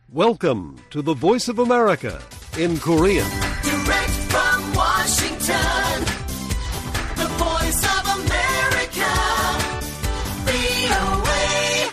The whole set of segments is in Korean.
Welcome to the Voice of America in Korean. Direct from Washington, the Voice of America, VOA.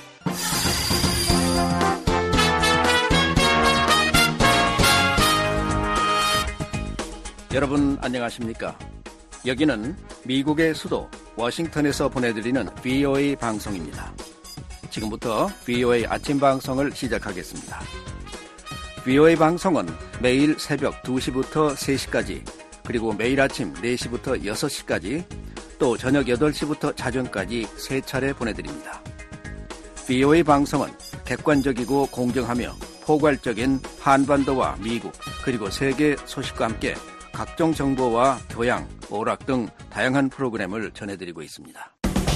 여러분 안녕하십니까? 여기는 미국의 수도 워싱턴에서 보내드리는 VOA 방송입니다. 지금부터 VOA 아침 방송을 시작하겠습니다. VOA 방송은 매일 새벽 2시부터 3시까지, 그리고 매일 아침 4시부터 6시까지, 또 저녁 8시부터 자정까지 3차례 보내드립니다. VOA 방송은 객관적이고 공정하며 포괄적인 한반도와 미국, 그리고 세계 소식과 함께 각종 정보와 교양, 오락 등 다양한 프로그램을 전해드리고 있습니다.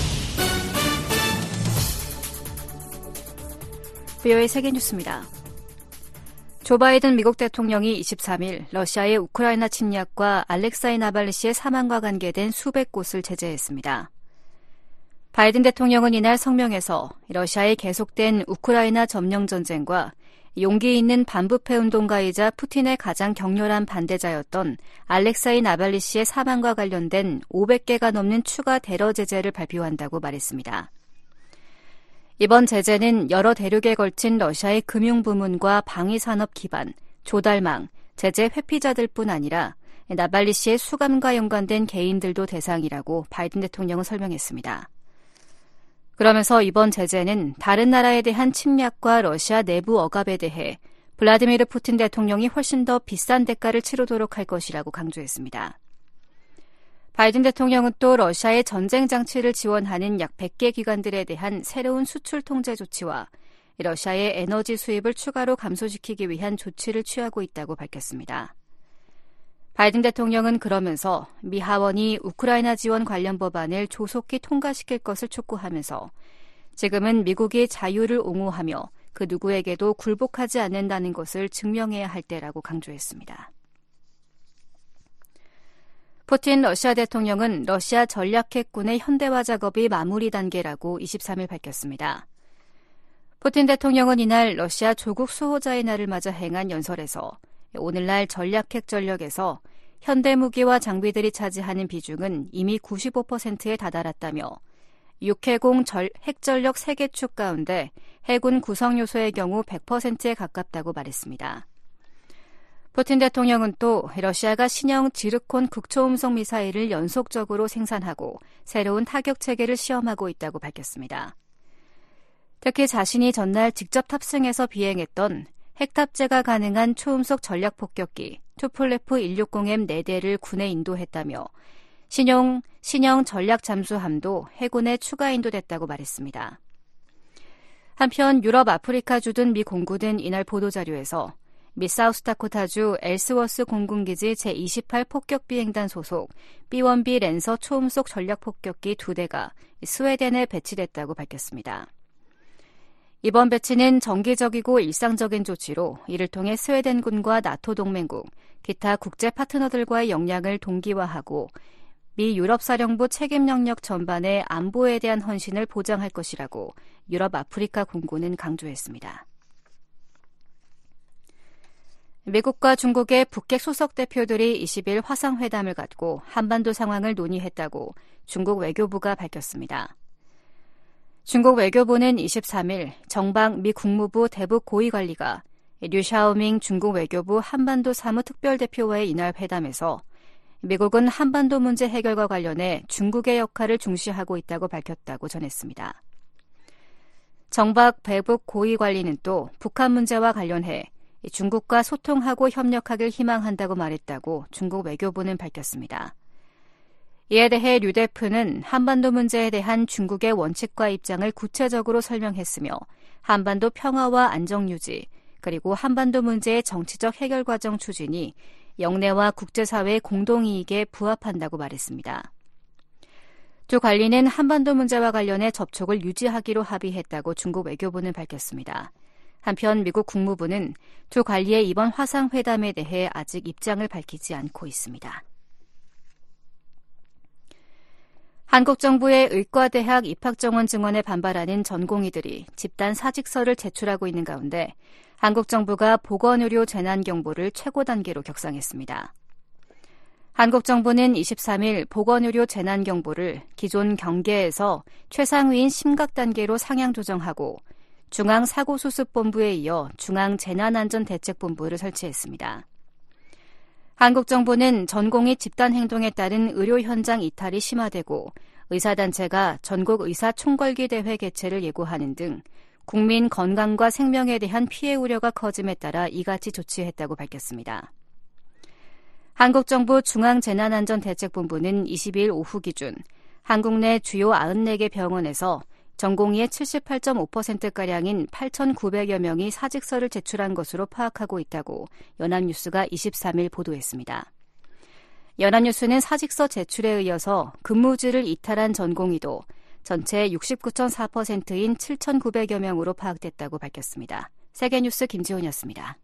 VOA 세계뉴스입니다. 조 바이든 미국 대통령이 23일 러시아의 우크라이나 침략과 알렉사이 나발리 씨의 사망과 관계된 수백 곳을 제재했습니다. 바이든 대통령은 이날 성명에서 러시아의 계속된 우크라이나 점령 전쟁과 용기 있는 반부패 운동가이자 푸틴의 가장 격렬한 반대자였던 알렉사이 나발리 씨의 사망과 관련된 500개가 넘는 추가 테러 제재를 발표한다고 말했습니다. 이번 제재는 여러 대륙에 걸친 러시아의 금융부문과 방위산업 기반, 조달망, 제재 회피자들뿐 아니라 나발리 씨의 수감과 연관된 개인들도 대상이라고 바이든 대통령은 설명했습니다. 그러면서 이번 제재는 다른 나라에 대한 침략과 러시아 내부 억압에 대해 블라디미르 푸틴 대통령이 훨씬 더 비싼 대가를 치르도록 할 것이라고 강조했습니다. 바이든 대통령은 또 러시아의 전쟁 장치를 지원하는 약 100개 기관들에 대한 새로운 수출 통제 조치와 러시아의 에너지 수입을 추가로 감소시키기 위한 조치를 취하고 있다고 밝혔습니다. 바이든 대통령은 그러면서 미 하원이 우크라이나 지원 관련 법안을 조속히 통과시킬 것을 촉구하면서 지금은 미국이 자유를 옹호하며 그 누구에게도 굴복하지 않는다는 것을 증명해야 할 때라고 강조했습니다. 푸틴 러시아 대통령은 러시아 전략핵군의 현대화 작업이 마무리 단계라고 23일 밝혔습니다. 푸틴 대통령은 이날 러시아 조국 수호자의 날을 맞아 행한 연설에서 오늘날 전략핵 전력에서 현대무기와 장비들이 차지하는 비중은 이미 95%에 다다랐다며 6해공 핵전력 3개 축 가운데 해군 구성 요소의 경우 100%에 가깝다고 말했습니다. 푸틴 대통령은 또 러시아가 신형 지르콘 극초음속 미사일을 연속적으로 생산하고 새로운 타격 체계를 시험하고 있다고 밝혔습니다. 특히 자신이 전날 직접 탑승해서 비행했던 핵탑재가 가능한 초음속 전략폭격기 투폴레프 160M 4대를 군에 인도했다며 신형 전략 잠수함도 해군에 추가 인도됐다고 말했습니다. 한편 유럽 아프리카 주둔 미 공군은 이날 보도자료에서 미 사우스다코타주 엘스워스 공군기지 제28 폭격비행단 소속 B-1B 랜서 초음속 전략폭격기 2대가 스웨덴에 배치됐다고 밝혔습니다. 이번 배치는 정기적이고 일상적인 조치로 이를 통해 스웨덴군과 나토 동맹국, 기타 국제 파트너들과의 역량을 동기화하고 미 유럽사령부 책임 영역 전반의 안보에 대한 헌신을 보장할 것이라고 유럽 아프리카 공군은 강조했습니다. 미국과 중국의 북핵 소속 대표들이 20일 화상회담을 갖고 한반도 상황을 논의했다고 중국 외교부가 밝혔습니다. 중국 외교부는 23일 정방 미 국무부 대북 고위관리가 류샤오밍 중국 외교부 한반도 사무특별대표와의 이날 회담에서 미국은 한반도 문제 해결과 관련해 중국의 역할을 중시하고 있다고 밝혔다고 전했습니다. 정박 대북 고위관리는 또 북한 문제와 관련해 중국과 소통하고 협력하길 희망한다고 말했다고 중국 외교부는 밝혔습니다. 이에 대해 류 대표는 한반도 문제에 대한 중국의 원칙과 입장을 구체적으로 설명했으며 한반도 평화와 안정 유지, 그리고 한반도 문제의 정치적 해결 과정 추진이 영내와 국제사회의 공동이익에 부합한다고 말했습니다. 두 관리는 한반도 문제와 관련해 접촉을 유지하기로 합의했다고 중국 외교부는 밝혔습니다. 한편 미국 국무부는 두 관리의 이번 화상회담에 대해 아직 입장을 밝히지 않고 있습니다. 한국 정부의 의과대학 입학정원 증원에 반발하는 전공의들이 집단 사직서를 제출하고 있는 가운데 한국 정부가 보건의료 재난경보를 최고 단계로 격상했습니다. 한국 정부는 23일 보건의료 재난경보를 기존 경계에서 최상위인 심각단계로 상향 조정하고 중앙사고수습본부에 이어 중앙재난안전대책본부를 설치했습니다. 한국 정부는 전공의 집단행동에 따른 의료 현장 이탈이 심화되고 의사단체가 전국 의사총궐기 대회 개최를 예고하는 등 국민 건강과 생명에 대한 피해 우려가 커짐에 따라 이같이 조치했다고 밝혔습니다. 한국 정부 중앙재난안전대책본부는 22일 오후 기준 한국 내 주요 94개 병원에서 전공의의 78.5%가량인 8,900여 명이 사직서를 제출한 것으로 파악하고 있다고 연합뉴스가 23일 보도했습니다. 연합뉴스는 사직서 제출에 이어서 근무지를 이탈한 전공의도 전체 69.4%인 7,900여 명으로 파악됐다고 밝혔습니다. 세계뉴스 김지훈이었습니다.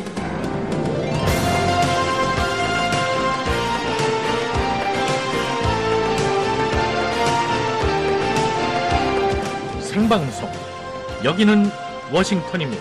생방송, 여기는 워싱턴입니다.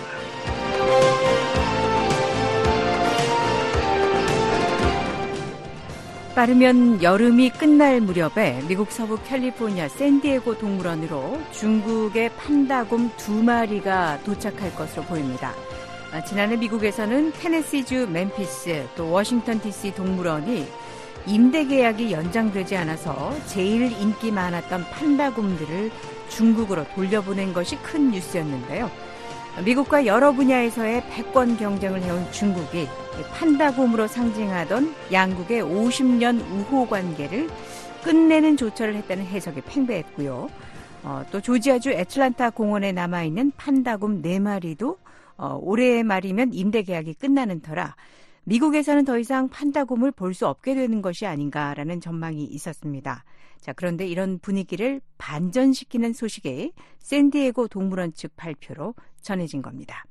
빠르면 여름이 끝날 무렵에 미국 서부 캘리포니아 샌디에고 동물원으로 중국의 판다곰 2마리가 도착할 것으로 보입니다. 지난해 미국에서는 테네시주 멤피스 또 워싱턴 DC 동물원이 임대 계약이 연장되지 않아서 제일 인기 많았던 판다곰들을 중국으로 돌려보낸 것이 큰 뉴스였는데요. 미국과 여러 분야에서의 패권 경쟁을 해온 중국이 판다곰으로 상징하던 양국의 50년 우호 관계를 끝내는 조처를 했다는 해석이 팽배했고요. 또 조지아주 애틀란타 공원에 남아있는 판다곰 4마리도 올해 말이면 임대 계약이 끝나는 터라 미국에서는 더 이상 판다곰을 볼 수 없게 되는 것이 아닌가라는 전망이 있었습니다. 자, 그런데 이런 분위기를 반전시키는 소식이 샌디에고 동물원 측 발표로 전해진 겁니다.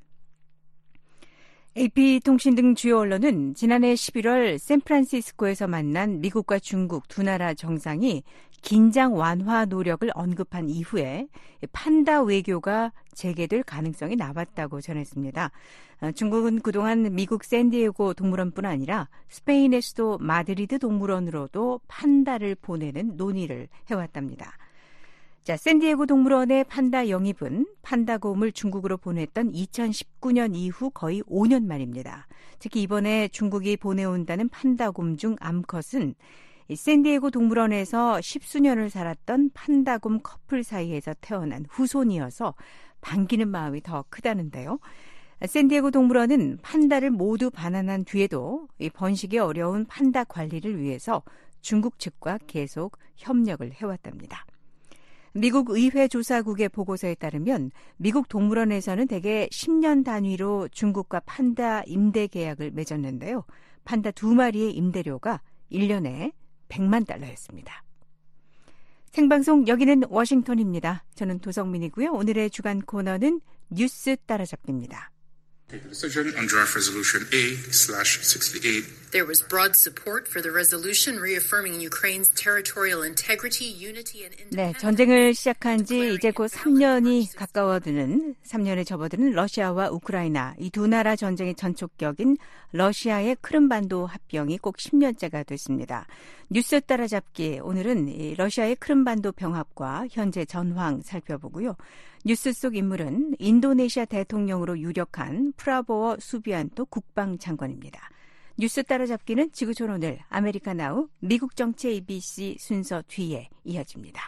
AP통신 등 주요 언론은 지난해 11월 샌프란시스코에서 만난 미국과 중국 두 나라 정상이 긴장 완화 노력을 언급한 이후에 판다 외교가 재개될 가능성이 남았다고 전했습니다. 중국은 그동안 미국 샌디에고 동물원뿐 아니라 스페인의 수도 마드리드 동물원으로도 판다를 보내는 논의를 해왔답니다. 자, 샌디에고 동물원의 판다 영입은 판다곰을 중국으로 보냈던 2019년 이후 거의 5년 만입니다. 특히 이번에 중국이 보내온다는 판다곰 중 암컷은 샌디에고 동물원에서 10수년을 살았던 판다곰 커플 사이에서 태어난 후손이어서 반기는 마음이 더 크다는데요. 샌디에고 동물원은 판다를 모두 반환한 뒤에도 이 번식이 어려운 판다 관리를 위해서 중국 측과 계속 협력을 해왔답니다. 미국 의회 조사국의 보고서에 따르면 미국 동물원에서는 대개 10년 단위로 중국과 판다 임대 계약을 맺었는데요. 판다 2마리의 임대료가 1년에 $100만 였습니다. 생방송 여기는 워싱턴입니다. 저는 도성민이고요. 오늘의 주간 코너는 뉴스 따라잡기입니다. Decision on Draft Resolution A/68. There was broad support for the resolution reaffirming Ukraine's territorial integrity, unity and 네, independence. 전쟁을 시작한 지 이제 곧 3년이 가까워드는 3년에 접어드는 러시아와 우크라이나 이 두 나라 전쟁의 전초격인 러시아의 크림반도 합병이 꼭 10년째가 됐습니다. 뉴스 따라잡기 오늘은 이 러시아의 크림반도 병합과 현재 전황 살펴보고요. 뉴스 속 인물은 인도네시아 대통령으로 유력한 프라보워 수비안토 국방장관입니다. 뉴스 따라잡기는 지구촌 오늘 아메리카 나우 미국 정치 ABC 순서 뒤에 이어집니다.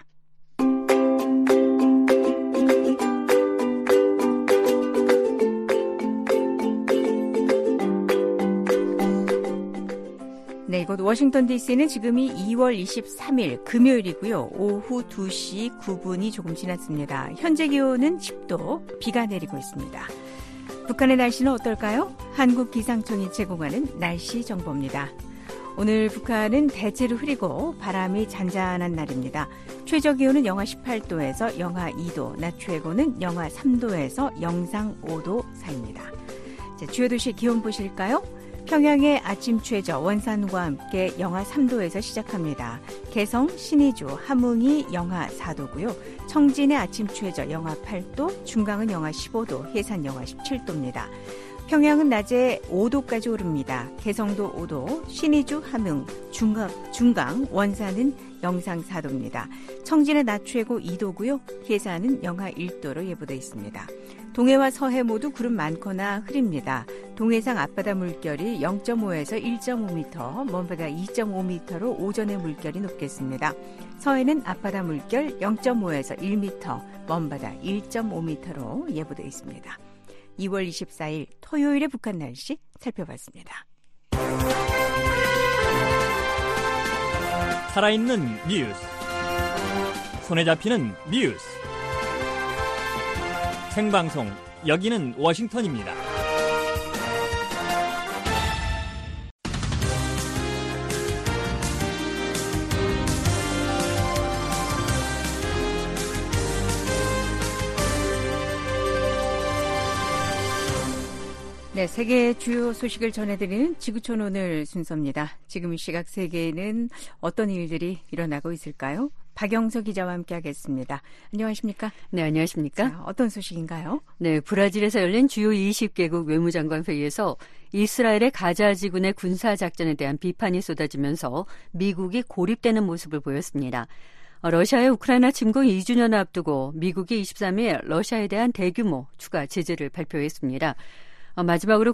네, 이곳 워싱턴 DC는 지금이 2월 23일 금요일이고요. 오후 2시 9분이 조금 지났습니다. 현재 기온은 10도, 비가 내리고 있습니다. 북한의 날씨는 어떨까요? 한국기상청이 제공하는 날씨 정보입니다. 오늘 북한은 대체로 흐리고 바람이 잔잔한 날입니다. 최저 기온은 영하 18도에서 영하 2도, 낮 최고는 영하 3도에서 영상 5도 사이입니다. 자, 주요 도시 기온 보실까요? 평양의 아침 최저 원산과 함께 영하 3도에서 시작합니다. 개성, 신의주, 함흥이 영하 4도고요. 청진의 아침 최저 영하 8도, 중강은 영하 15도, 해산 영하 17도입니다. 평양은 낮에 5도까지 오릅니다. 개성도 5도, 신의주, 함흥, 중강, 원산은 영상 4도입니다. 청진의 낮 최고 2도고요. 해산은 영하 1도로 예보돼 있습니다. 동해와 서해 모두 구름 많거나 흐립니다. 동해상 앞바다 물결이 0.5에서 1.5m, 먼바다 2.5m로 오전에 물결이 높겠습니다. 서해는 앞바다 물결 0.5에서 1m, 먼바다 1.5m로 예보돼 있습니다. 2월 24일 토요일의 북한 날씨 살펴봤습니다. 살아있는 뉴스, 손에 잡히는 뉴스, 생방송, 여기는 워싱턴입니다. 네, 세계 주요 소식을 전해드리는 지구촌 오늘 순서입니다. 지금 이 시각 세계에는 어떤 일들이 일어나고 있을까요? 박영석 기자와 함께하겠습니다. 안녕하십니까? 네, 안녕하십니까? 자, 어떤 소식인가요? 네, 브라질에서 열린 주요 20개국 외무장관 회의에서 이스라엘의 가자 지군의 군사작전에 대한 비판이 쏟아지면서 미국이 고립되는 모습을 보였습니다. 러시아의 우크라이나 침공 2주년을 앞두고 미국이 23일 러시아에 대한 대규모 추가 제재를 발표했습니다. 마지막으로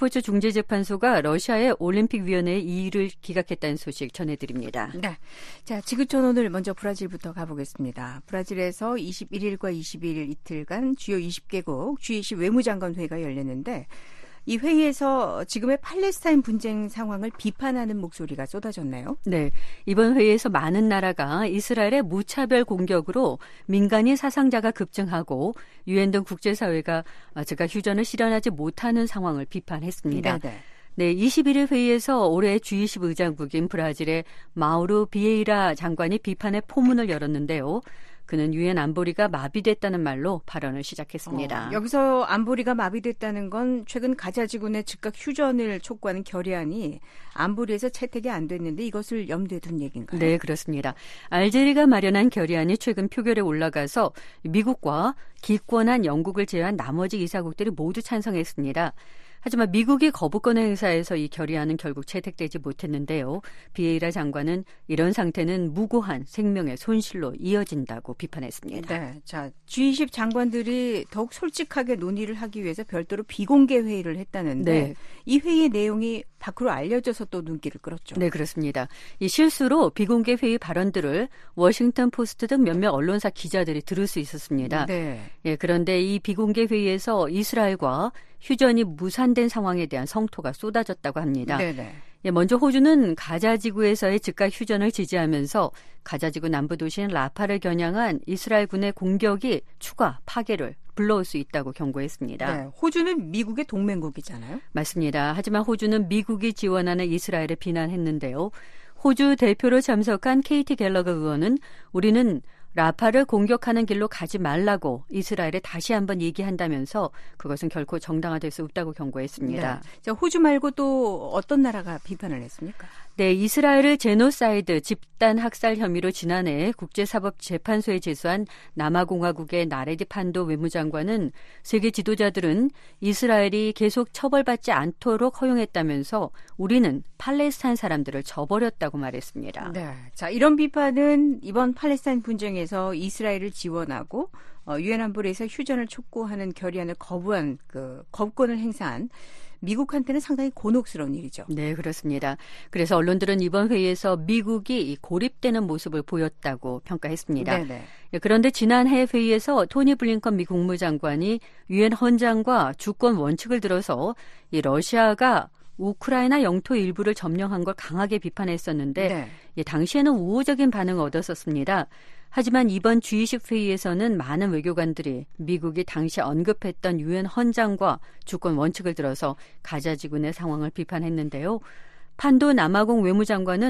국제스포츠중재재판소가 러시아의 올림픽위원회의 이의를 기각했다는 소식 전해드립니다. 네, 자 지구촌 오늘 먼저 브라질부터 가보겠습니다. 브라질에서 21일과 22일 이틀간 주요 20개국 G20 외무장관 회의가 열렸는데 이 회의에서 지금의 팔레스타인 분쟁 상황을 비판하는 목소리가 쏟아졌나요? 네, 이번 회의에서 많은 나라가 이스라엘의 무차별 공격으로 민간인 사상자가 급증하고 유엔 등 국제사회가 즉각 휴전을 실현하지 못하는 상황을 비판했습니다. 네네. 네, 21일 회의에서 올해 G20 의장국인 브라질의 마우루 비에이라 장관이 비판의 포문을 열었는데요. 그는 유엔 안보리가 마비됐다는 말로 발언을 시작했습니다. 여기서 안보리가 마비됐다는 건 최근 가자 지군의 즉각 휴전을 촉구하는 결의안이 안보리에서 채택이 안 됐는데 이것을 염두에 둔 얘기인가요? 네, 그렇습니다. 알제리가 마련한 결의안이 최근 표결에 올라가서 미국과 기권한 영국을 제외한 나머지 이사국들이 모두 찬성했습니다. 하지만 미국이 거부권을 행사해서 이 결의안은 결국 채택되지 못했는데요. 비에이라 장관은 이런 상태는 무고한 생명의 손실로 이어진다고 비판했습니다. 네, 자 G20 장관들이 더욱 솔직하게 논의를 하기 위해서 별도로 비공개 회의를 했다는데 네. 이 회의의 내용이 밖으로 알려져서 또 눈길을 끌었죠. 네, 그렇습니다. 이 실수로 비공개 회의 발언들을 워싱턴 포스트 등 몇몇 언론사 기자들이 들을 수 있었습니다. 네. 예, 그런데 이 비공개 회의에서 이스라엘과 휴전이 무산된 상황에 대한 성토가 쏟아졌다고 합니다. 네네. 예, 먼저 호주는 가자 지구에서의 즉각 휴전을 지지하면서 가자 지구 남부 도시인 라파를 겨냥한 이스라엘 군의 공격이 추가 파괴를 불러올 수 있다고 경고했습니다. 네, 호주는 미국의 동맹국이잖아요. 맞습니다. 하지만 호주는 미국이 지원하는 이스라엘을 비난했는데요. 호주 대표로 참석한 KT 갤러거 의원은 우리는 라파를 공격하는 길로 가지 말라고 이스라엘에 다시 한번 얘기한다면서 그것은 결코 정당화될 수 없다고 경고했습니다. 네. 자, 호주 말고 또 어떤 나라가 비판을 했습니까? 네, 이스라엘을 제노사이드 집단 학살 혐의로 지난해 국제사법재판소에 제소한 남아공화국의 나레디 판도 외무장관은 세계 지도자들은 이스라엘이 계속 처벌받지 않도록 허용했다면서 우리는 팔레스타인 사람들을 저버렸다고 말했습니다. 네, 자 이런 비판은 이번 팔레스타인 분쟁에서 이스라엘을 지원하고 유엔 안보리에서 휴전을 촉구하는 결의안을 거부한 그 거부권을 행사한 미국한테는 상당히 곤혹스러운 일이죠. 네, 그렇습니다. 그래서 언론들은 이번 회의에서 미국이 고립되는 모습을 보였다고 평가했습니다. 네네. 그런데 지난해 회의에서 토니 블링컨 미 국무장관이 유엔 헌장과 주권 원칙을 들어서 이 러시아가 우크라이나 영토 일부를 점령한 걸 강하게 비판했었는데 네. 당시에는 우호적인 반응을 얻었었습니다. 하지만 이번 G20 회의에서는 많은 외교관들이 미국이 당시 언급했던 유엔 헌장과 주권 원칙을 들어서 가자 지군의 상황을 비판했는데요. 판도 남아공 외무장관은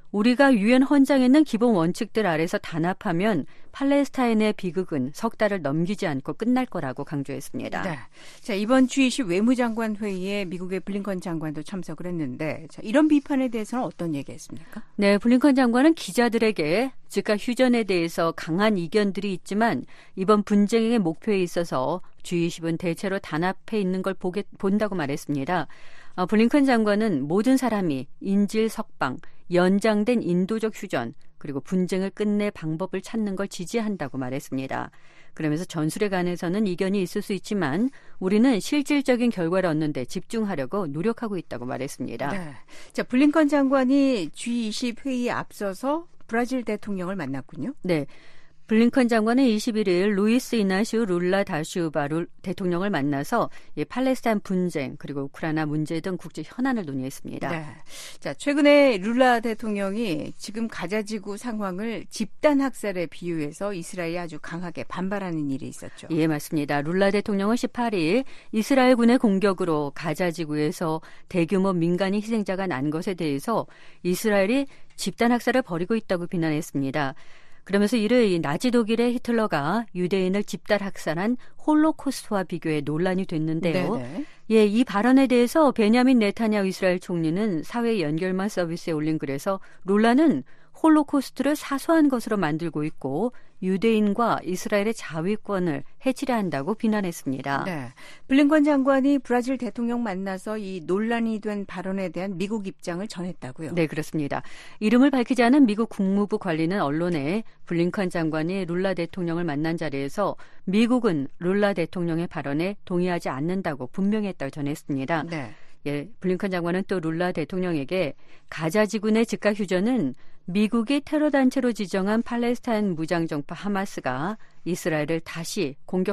우리가 유엔 헌장에 있는 기본 원칙들 아래서 단합하면 팔레스타인의 비극은 석 달을 넘기지 않고 끝날 거라고 강조했습니다. 네. 자, 이번 G20 외무장관 회의에 미국의 블링컨 장관도 참석을 했는데 자, 이런 비판에 대해서는 어떤 얘기했습니까? 네, 블링컨 장관은 기자들에게 즉각 휴전에 대해서 강한 이견들이 있지만 이번 분쟁의 목표에 있어서 G20은 대체로 단합해 있는 걸 본다고 말했습니다. 블링컨 장관은 모든 사람이 인질 석방, 연장된 인도적 휴전, 그리고 분쟁을 끝낼 방법을 찾는 걸 지지한다고 말했습니다. 그러면서 전술에 관해서는 이견이 있을 수 있지만 우리는 실질적인 결과를 얻는 데 집중하려고 노력하고 있다고 말했습니다. 네. 자, 블링컨 장관이 G20 회의에 앞서서 브라질 대통령을 만났군요. 네. 블링컨 장관은 21일 루이스 이나시오 룰라 다 실바 대통령을 만나서 팔레스타인 분쟁 그리고 우크라이나 문제 등 국제 현안을 논의했습니다. 네. 자, 최근에 룰라 대통령이 지금 가자지구 상황을 집단 학살에 비유해서 이스라엘이 아주 강하게 반발하는 일이 있었죠. 예, 맞습니다. 룰라 대통령은 18일 이스라엘군의 공격으로 가자지구에서 대규모 민간인 희생자가 난 것에 대해서 이스라엘이 집단 학살을 벌이고 있다고 비난했습니다. 그러면서 이를 나치 독일의 히틀러가 유대인을 집단 학살한 홀로코스트와 비교해 논란이 됐는데요. 네네. 예, 이 발언에 대해서 베냐민 네타냐후 이스라엘 총리는 사회 연결망 서비스에 올린 글에서 룰라는 홀로코스트를 사소한 것으로 만들고 있고 유대인과 이스라엘의 자위권을 해치려 한다고 비난했습니다. 네. 블링컨 장관이 브라질 대통령 만나서 이 논란이 된 발언에 대한 미국 입장을 전했다고요? 네, 그렇습니다. 이름을 밝히지 않은 미국 국무부 관리는 언론에 블링컨 장관이 룰라 대통령을 만난 자리에서 미국은 룰라 대통령의 발언에 동의하지 않는다고 분명히 했다고 전했습니다. 네. 예, 블링컨 장관은 또 룰라 대통령에게 가자지구 내 즉각 휴전은 미국이 테러 단체로 지정한 팔레스타인 무장정파 하마스가 이스라엘을 다시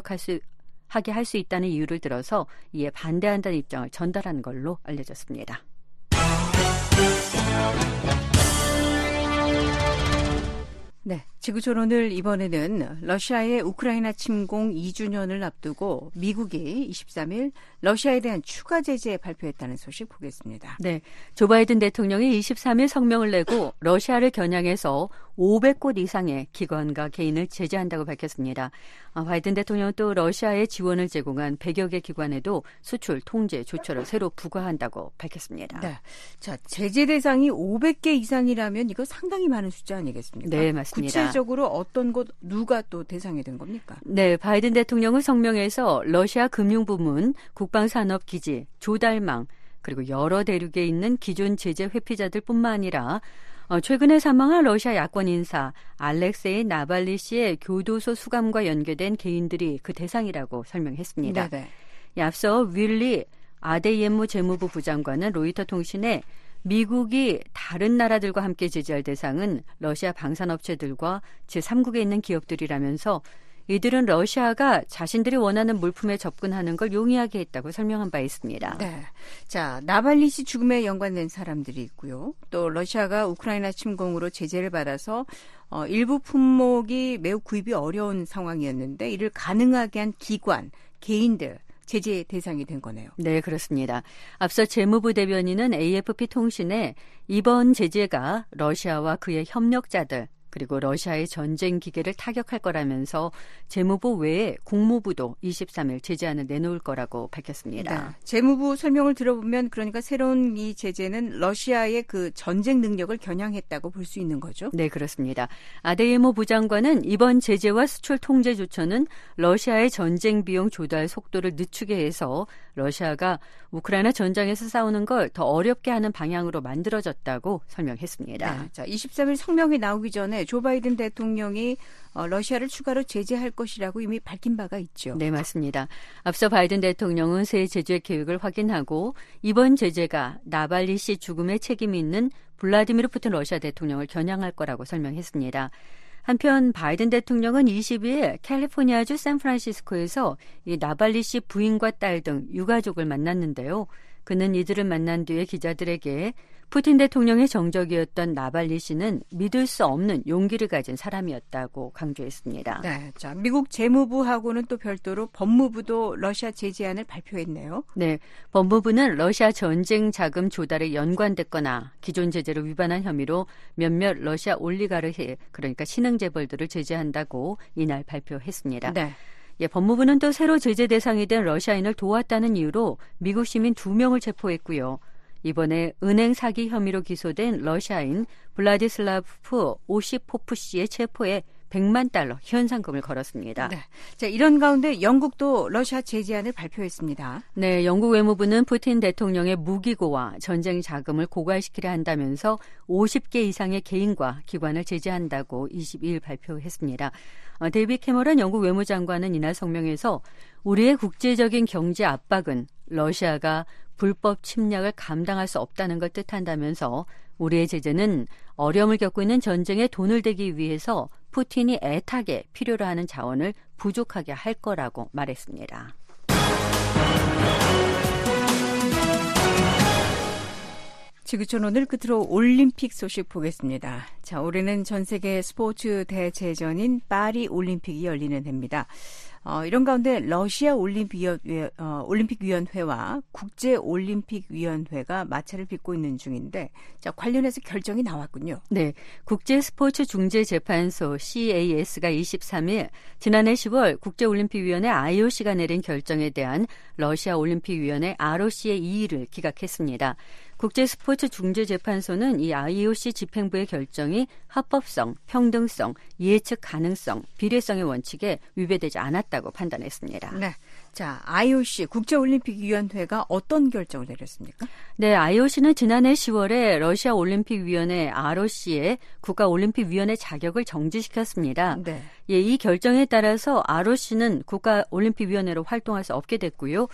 공격하게 할 수 있다는 이유를 들어서 이에 반대한다는 입장을 전달한 걸로 알려졌습니다. 네, 지구촌 오늘 이번에는 러시아의 우크라이나 침공 2주년을 앞두고 미국이 23일 러시아에 대한 추가 제재 발표했다는 소식 보겠습니다. 네, 조 바이든 대통령이 23일 성명을 내고 러시아를 겨냥해서 500곳 이상의 기관과 개인을 제재한다고 밝혔습니다. 바이든 대통령은 또 러시아에 지원을 제공한 100여 개 기관에도 수출 통제 조처를 새로 부과한다고 밝혔습니다. 네, 자, 제재 대상이 500개 이상이라면 이거 상당히 많은 숫자 아니겠습니까? 네, 맞습니다. 구체적으로 어떤 곳 누가 또 대상이 된 겁니까? 네, 바이든 대통령은 성명에서 러시아 금융부문, 국방산업기지, 조달망, 그리고 여러 대륙에 있는 기존 제재 회피자들뿐만 아니라 최근에 사망한 러시아 야권 인사 알렉세이 나발리 씨의 교도소 수감과 연계된 개인들이 그 대상이라고 설명했습니다. 네네. 앞서 윌리 아데이엠무 재무부 부장관은 로이터 통신에 미국이 다른 나라들과 함께 제재할 대상은 러시아 방산업체들과 제3국에 있는 기업들이라면서 이들은 러시아가 자신들이 원하는 물품에 접근하는 걸 용이하게 했다고 설명한 바 있습니다. 네. 자, 나발리 씨 죽음에 연관된 사람들이 있고요. 또 러시아가 우크라이나 침공으로 제재를 받아서 일부 품목이 매우 구입이 어려운 상황이었는데 이를 가능하게 한 기관, 개인들 제재 대상이 된 거네요. 네, 그렇습니다. 앞서 재무부 대변인은 AFP 통신에 이번 제재가 러시아와 그의 협력자들 그리고 러시아의 전쟁 기계를 타격할 거라면서 재무부 외에 국무부도 23일 제재안을 내놓을 거라고 밝혔습니다. 네. 재무부 설명을 들어보면 그러니까 새로운 이 제재는 러시아의 그 전쟁 능력을 겨냥했다고 볼 수 있는 거죠? 네, 그렇습니다. 아데이모 부장관은 이번 제재와 수출 통제 조처는 러시아의 전쟁 비용 조달 속도를 늦추게 해서 러시아가 우크라이나 전장에서 싸우는 걸 더 어렵게 하는 방향으로 만들어졌다고 설명했습니다. 네. 자, 23일 성명이 나오기 전에 조 바이든 대통령이 러시아를 추가로 제재할 것이라고 이미 밝힌 바가 있죠. 네, 맞습니다. 앞서 바이든 대통령은 새 제재 계획을 확인하고 이번 제재가 나발리 씨 죽음에 책임이 있는 블라디미르 푸틴 러시아 대통령을 겨냥할 거라고 설명했습니다. 한편 바이든 대통령은 22일 캘리포니아주 샌프란시스코에서 이 나발리 씨 부인과 딸 등 유가족을 만났는데요. 그는 이들을 만난 뒤에 기자들에게 푸틴 대통령의 정적이었던 나발리 씨는 믿을 수 없는 용기를 가진 사람이었다고 강조했습니다. 네, 자, 미국 재무부하고는 또 별도로 법무부도 러시아 제재안을 발표했네요. 네, 법무부는 러시아 전쟁 자금 조달에 연관됐거나 기존 제재를 위반한 혐의로 몇몇 러시아 올리가르히, 그러니까 신흥 재벌들을 제재한다고 이날 발표했습니다. 네. 예, 법무부는 또 새로 제재 대상이 된 러시아인을 도왔다는 이유로 미국 시민 2명을 체포했고요. 이번에 은행 사기 혐의로 기소된 러시아인 블라디슬라프 오시포프 씨의 체포에 100만 달러 현상금을 걸었습니다. 네. 자, 이런 가운데 영국도 러시아 제재안을 발표했습니다. 네, 영국 외무부는 푸틴 대통령의 무기고와 전쟁 자금을 고갈시키려 한다면서 50개 이상의 개인과 기관을 제재한다고 22일 발표했습니다. 데이빗 캐머런 영국 외무장관은 이날 성명에서 우리의 국제적인 경제 압박은 러시아가 불법 침략을 감당할 수 없다는 걸 뜻한다면서 우리의 제재는 어려움을 겪고 있는 전쟁에 돈을 대기 위해서 푸틴이 애타게 필요로 하는 자원을 부족하게 할 거라고 말했습니다. 지구촌 오늘 끝으로 올림픽 소식 보겠습니다. 자, 올해는 전 세계 스포츠 대제전인 파리 올림픽이 열리는 해입니다. 이런 가운데 러시아 올림픽위원회와 국제올림픽위원회가 마찰을 빚고 있는 중인데, 자, 관련해서 결정이 나왔군요. 네, 국제스포츠중재재판소 CAS가 23일 지난해 10월 국제올림픽위원회 IOC가 내린 결정에 대한 러시아 올림픽위원회 ROC의 이의를 기각했습니다. 국제스포츠중재재판소는 이 IOC 집행부의 결정이 합법성, 평등성, 예측 가능성, 비례성의 원칙에 위배되지 않았다고 판단했습니다. 네, 자, IOC 국제올림픽위원회가 어떤 결정을 내렸습니까? 네, IOC는 지난해 10월에 러시아 올림픽위원회 ROC의 국가올림픽위원회 자격을 정지시켰습니다. 네. 예, 이 결정에 따라서 ROC는 국가올림픽위원회로 활동할 수 없게 됐고요.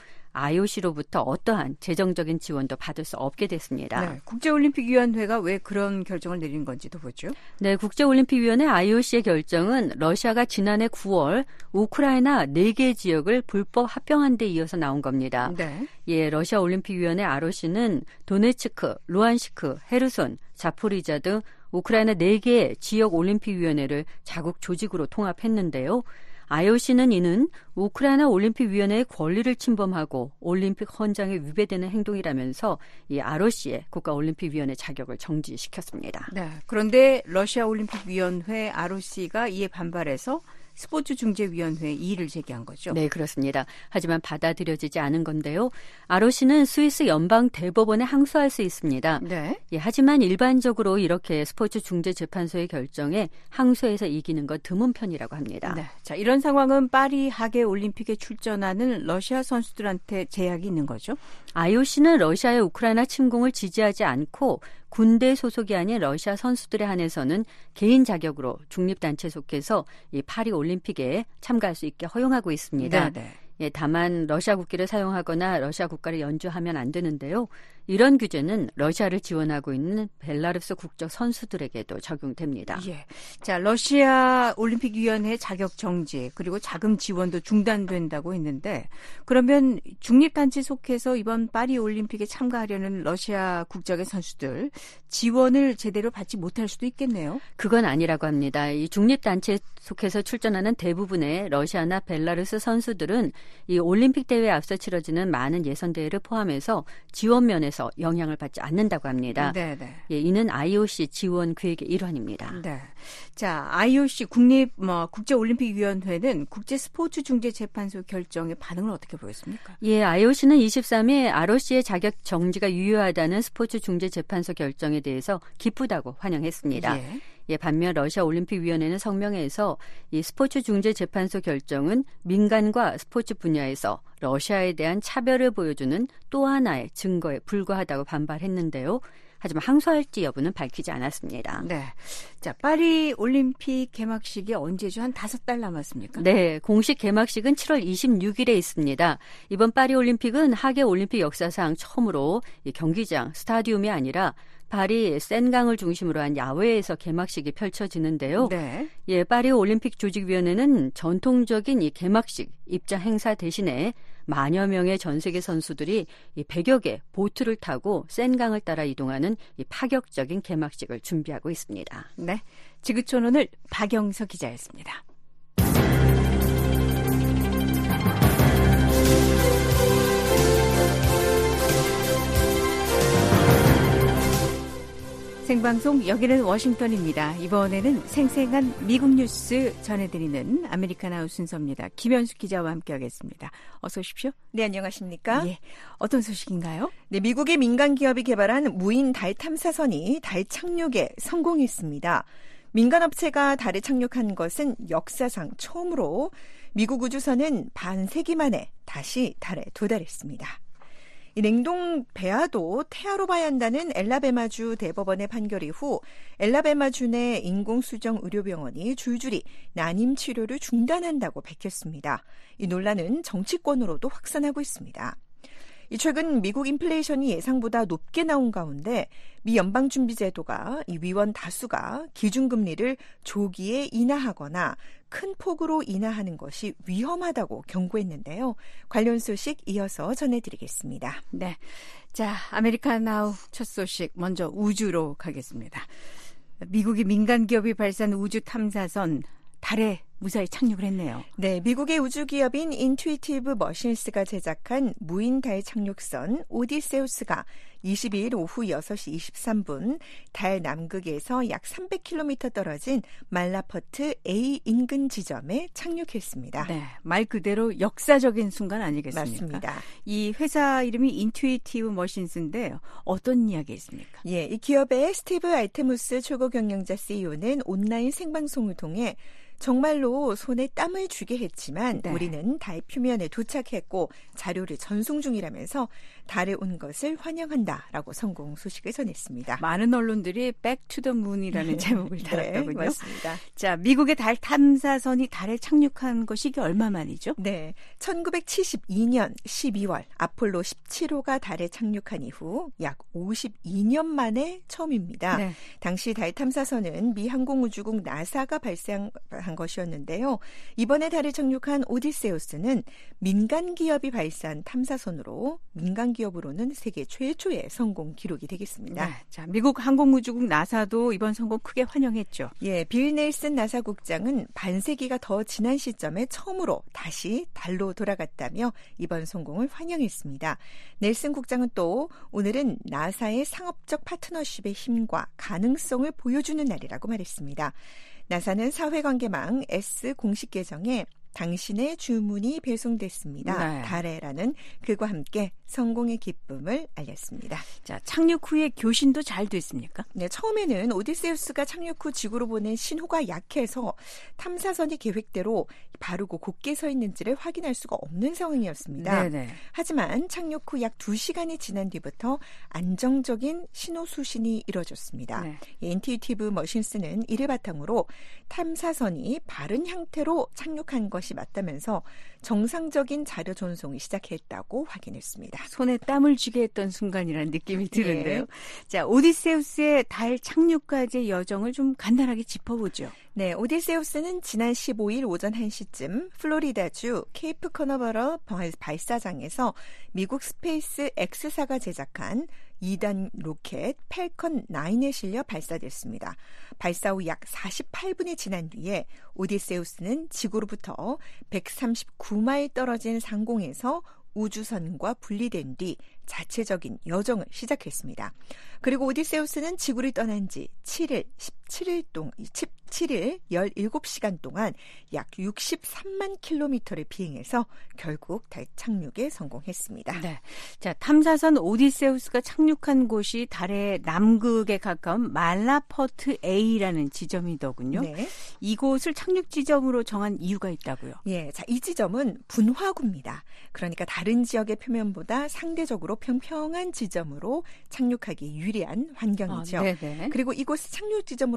IOC로부터 어떠한 재정적인 지원도 받을 수 없게 됐습니다. 네, 국제올림픽위원회가 왜 그런 결정을 내린 건지도 보죠. 네, 국제올림픽위원회 IOC의 결정은 러시아가 지난해 9월 우크라이나 4개 지역을 불법 합병한 데 이어서 나온 겁니다. 네. 예, 러시아 올림픽위원회 ROC는 도네츠크, 루안시크, 헤르손, 자포리자 등 우크라이나 4개의 지역 올림픽위원회를 자국 조직으로 통합했는데요. IOC는 이는 우크라이나 올림픽위원회의 권리를 침범하고 올림픽 헌장에 위배되는 행동이라면서 이 ROC의 국가올림픽위원회 자격을 정지시켰습니다. 네, 그런데 러시아 올림픽위원회 ROC가 이에 반발해서 스포츠중재위원회에 이의를 제기한 거죠. 네, 그렇습니다. 하지만 받아들여지지 않은 건데요. ROC는 스위스 연방대법원에 항소할 수 있습니다. 네. 예, 하지만 일반적으로 이렇게 스포츠중재재판소의 결정에 항소해서 이기는 건 드문 편이라고 합니다. 네. 자, 이런 상황은 파리 하계올림픽에 출전하는 러시아 선수들한테 제약이 있는 거죠? IOC는 러시아의 우크라이나 침공을 지지하지 않고 군대 소속이 아닌 러시아 선수들에 한해서는 개인 자격으로 중립단체 속해서 이 파리 올림픽에 참가할 수 있게 허용하고 있습니다. 네. 예, 다만 러시아 국기를 사용하거나 러시아 국가를 연주하면 안 되는데요. 이런 규제는 러시아를 지원하고 있는 벨라루스 국적 선수들에게도 적용됩니다. 예. 자, 러시아 올림픽위원회 자격 정지 그리고 자금 지원도 중단된다고 했는데, 그러면 중립단체 속해서 이번 파리 올림픽에 참가하려는 러시아 국적의 선수들 지원을 제대로 받지 못할 수도 있겠네요. 그건 아니라고 합니다. 이 중립단체 속해서 출전하는 대부분의 러시아나 벨라루스 선수들은 이 올림픽 대회에 앞서 치러지는 많은 예선 대회를 포함해서 지원 면에서 영향을 받지 않는다고 합니다. 네네. 예, 이는 IOC 지원 계획의 일환입니다. 네. 자, IOC 국제올림픽위원회는 국제스포츠중재재판소 결정에 반응을 어떻게 보였습니까? 예, IOC는 23일 ROC의 자격 정지가 유효하다는 스포츠중재재판소 결정에 대해서 기쁘다고 환영했습니다. 예, 반면 러시아 올림픽위원회는 성명에서 이 스포츠중재재판소 결정은 민간과 스포츠 분야에서 러시아에 대한 차별을 보여주는 또 하나의 증거에 불과하다고 반발했는데요. 하지만 항소할지 여부는 밝히지 않았습니다. 네. 자, 파리 올림픽 개막식이 언제죠? 한 5달 남았습니까? 네, 공식 개막식은 7월 26일에 있습니다. 이번 파리 올림픽은 하계 올림픽 역사상 처음으로 이 경기장, 스타디움이 아니라 파리 센강을 중심으로 한 야외에서 개막식이 펼쳐지는데요. 네. 예, 파리 올림픽 조직위원회는 전통적인 이 개막식 입장 행사 대신에 만여 명의 전 세계 선수들이 이 100여 개 보트를 타고 센강을 따라 이동하는 이 파격적인 개막식을 준비하고 있습니다. 네. 지구촌 오늘 박영서 기자였습니다. 생방송 여기는 워싱턴입니다. 이번에는 생생한 미국 뉴스 전해드리는 아메리카나우 순서입니다. 김현숙 기자와 함께하겠습니다. 어서 오십시오. 네, 안녕하십니까? 예, 어떤 소식인가요? 네, 미국의 민간 기업이 개발한 무인 달 탐사선이 달 착륙에 성공했습니다. 민간 업체가 달에 착륙한 것은 역사상 처음으로 미국 우주선은 반세기 만에 다시 달에 도달했습니다. 이 냉동 배아도 태아로 봐야 한다는 엘라베마주 대법원의 판결 이후 엘라베마주 내 인공수정 의료병원이 줄줄이 난임 치료를 중단한다고 밝혔습니다. 이 논란은 정치권으로도 확산하고 있습니다. 최근 미국 인플레이션이 예상보다 높게 나온 가운데 미 연방준비제도가 이 위원 다수가 기준금리를 조기에 인하하거나 큰 폭으로 인하하는 것이 위험하다고 경고했는데요. 관련 소식 이어서 전해드리겠습니다. 네, 자, 아메리카나우 첫 소식 먼저 우주로 가겠습니다. 미국이 민간 기업이 발사한 우주 탐사선 달에 무사히 착륙을 했네요. 네, 미국의 우주기업인 인투이티브 머신스가 제작한 무인 달 착륙선 오디세우스가 22일 오후 6시 23분 달 남극에서 약 300km 떨어진 말라퍼트 A 인근 지점에 착륙했습니다. 네, 말 그대로 역사적인 순간 아니겠습니까? 맞습니다. 이 회사 이름이 인투이티브 머신스인데 어떤 이야기 있습니까? 예, 이 기업의 스티브 알테무스 최고 경영자 CEO는 온라인 생방송을 통해 정말로 손에 땀을 쥐게 했지만 네. 우리는 달 표면에 도착했고 자료를 전송 중이라면서 달에 온 것을 환영한다라고 성공 소식을 전했습니다. 많은 언론들이 Back to the Moon이라는 제목을 달았더군요. 네, 맞습니다. 자, 미국의 달 탐사선이 달에 착륙한 것이 이게 얼마 만이죠? 네, 1972년 12월 아폴로 17호가 달에 착륙한 이후 약 52년 만에 처음입니다. 네. 당시 달 탐사선은 미 항공우주국 나사가 발사한 것이었는데요. 이번에 달에 착륙한 오디세우스는 민간 기업이 발사한 탐사선으로 민간 기업으로는 세계 최초의 성공 기록이 되겠습니다. 네. 자, 미국 항공우주국 나사도 이번 성공 크게 환영했죠. 예, 빌 넬슨 나사 국장은 반세기가 더 지난 시점에 처음으로 다시 달로 돌아갔다며 이번 성공을 환영했습니다. 넬슨 국장은 또 오늘은 나사의 상업적 파트너십의 힘과 가능성을 보여주는 날이라고 말했습니다. 나사는 사회관계망 S 공식 계정에 당신의 주문이 배송됐습니다. 네. 달에라는 글과 함께 성공의 기쁨을 알렸습니다. 자, 착륙 후에 교신도 잘 됐습니까? 네, 처음에는 오디세우스가 착륙 후 지구로 보낸 신호가 약해서 탐사선이 계획대로 바르고 곧게 서 있는지를 확인할 수가 없는 상황이었습니다. 네네. 하지만 착륙 후 약 2시간이 지난 뒤부터 안정적인 신호 수신이 이뤄졌습니다. 네. 인투이티브 머신스는 이를 바탕으로 탐사선이 바른 형태로 착륙한 것이 맞다면서 정상적인 자료 전송이 시작했다고 확인했습니다. 손에 땀을 쥐게 했던 순간이라는 느낌이 드는데요. 네. 자, 오디세우스의 달 착륙까지의 여정을 좀 간단하게 짚어보죠. 네, 오디세우스는 지난 15일 오전 1시쯤 플로리다주 케이프 커너버럴 발사장에서 미국 스페이스 X사가 제작한 2단 로켓 펠컨 9에 실려 발사됐습니다. 발사 후 약 48분이 지난 뒤에 오디세우스는 지구로부터 139마일 떨어진 상공에서 우주선과 분리된 뒤 자체적인 여정을 시작했습니다. 그리고 오디세우스는 지구를 떠난 지 7일 17시간 동안 약 63만 킬로미터를 비행해서 결국 달 착륙에 성공했습니다. 네. 자, 탐사선 오디세우스가 착륙한 곳이 달의 남극에 가까운 말라퍼트 A라는 지점이더군요. 네. 이곳을 착륙 지점으로 정한 이유가 있다고요. 예, 자, 이 지점은 분화구입니다. 그러니까 다른 지역의 표면보다 상대적으로 평평한 지점으로 착륙하기 유리한 환경이죠. 네네. 그리고 이곳 착륙 지점으로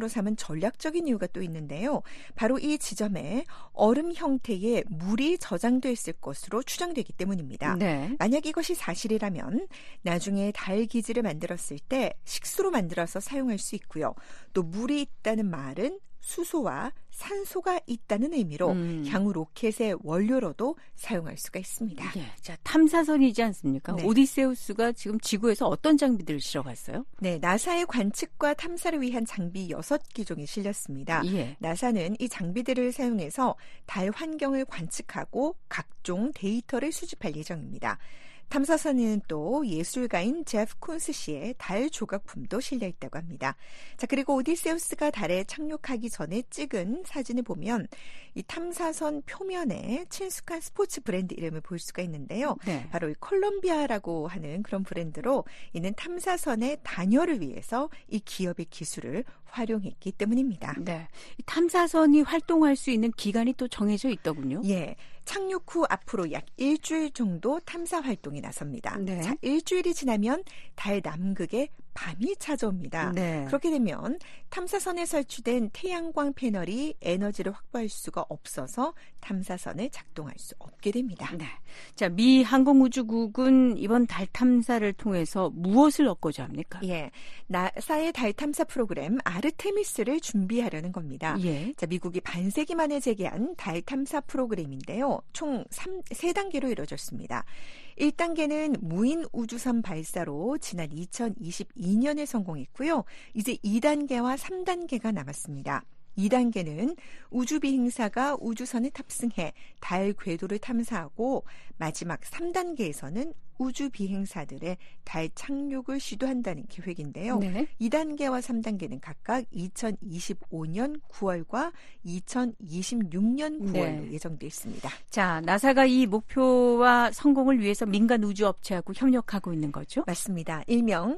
지점으로 삼은 전략적인 이유가 또 있는데요. 바로 이 지점에 얼음 형태의 물이 저장됐을 것으로 추정되기 때문입니다. 네. 만약 이것이 사실이라면 나중에 달 기지를 만들었을 때 식수로 만들어서 사용할 수 있고요. 또 물이 있다는 말은 수소와 산소가 있다는 의미로 향후 로켓의 원료로도 사용할 수가 있습니다. 예, 자, 탐사선이지 않습니까? 네. 오디세우스가 지금 지구에서 어떤 장비들을 실어갔어요? 네, 나사의 관측과 탐사를 위한 장비 6기종이 실렸습니다. 예. 나사는 이 장비들을 사용해서 달 환경을 관측하고 각종 데이터를 수집할 예정입니다. 탐사선에는 또 예술가인 제프 콘스 씨의 달 조각품도 실려 있다고 합니다. 자, 그리고 오디세우스가 달에 착륙하기 전에 찍은 사진을 보면 이 탐사선 표면에 친숙한 스포츠 브랜드 이름을 볼 수가 있는데요. 네. 바로 이 콜롬비아라고 하는 그런 브랜드로 이는 탐사선의 단열을 위해서 이 기업의 기술을 활용했기 때문입니다. 네. 이 탐사선이 활동할 수 있는 기간이 또 정해져 있더군요. 예. 착륙 후 앞으로 약 일주일 정도 탐사 활동에 나섭니다. 네. 자, 일주일이 지나면 달 남극에 밤이 찾아옵니다. 네. 그렇게 되면 탐사선에 설치된 태양광 패널이 에너지를 확보할 수가 없어서 탐사선을 작동할 수 없게 됩니다. 네. 자, 미 항공우주국은 이번 달 탐사를 통해서 무엇을 얻고자 합니까? 예. 나사의 달 탐사 프로그램 아르테미스를 준비하려는 겁니다. 예. 자, 미국이 반세기 만에 재개한 달 탐사 프로그램인데요. 총 3단계로 이루어졌습니다. 1단계는 무인 우주선 발사로 지난 2022년에 성공했고요. 이제 2단계와 3단계가 남았습니다. 2단계는 우주비행사가 우주선에 탑승해 달 궤도를 탐사하고 마지막 3단계에서는 우주비행사들의 달 착륙을 시도한다는 계획인데요. 네. 2단계와 3단계는 각각 2025년 9월과 2026년 9월로 네. 예정돼 있습니다. 자, 나사가 이 목표와 성공을 위해서 민간 우주업체하고 협력하고 있는 거죠? 맞습니다. 일명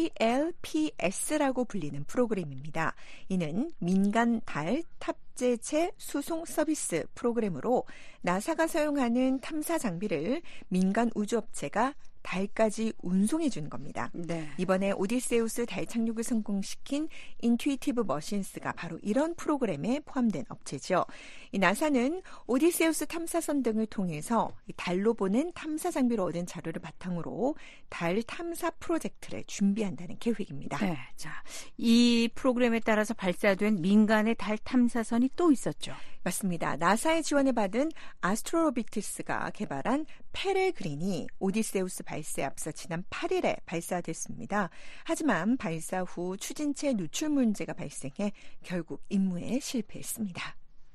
CLPS라고 불리는 프로그램입니다. 이는 민간 달 탑재체 수송 서비스 프로그램으로 나사가 사용하는 탐사 장비를 민간 우주업체가 달까지 운송해 주는 겁니다. 네. 이번에 오디세우스 달 착륙을 성공시킨 인투이티브 머신스가 바로 이런 프로그램에 포함된 업체죠. 이 나사는 오디세우스 탐사선 등을 통해서 달로 보낸 탐사 장비로 얻은 자료를 바탕으로 달 탐사 프로젝트를 준비한다는 계획입니다. 네. 자, 이 프로그램에 따라서 발사된 민간의 달 탐사선이 또 있었죠. 맞습니다. 나사의 지원을 받은 아스트로로비티스가 개발한 페레그린이 오디세우스 발사에 앞서 지난 8일에 발사됐습니다. 하지만 발사 후 추진체 누출 문제가 발생해 결국 임무에 실패했습니다.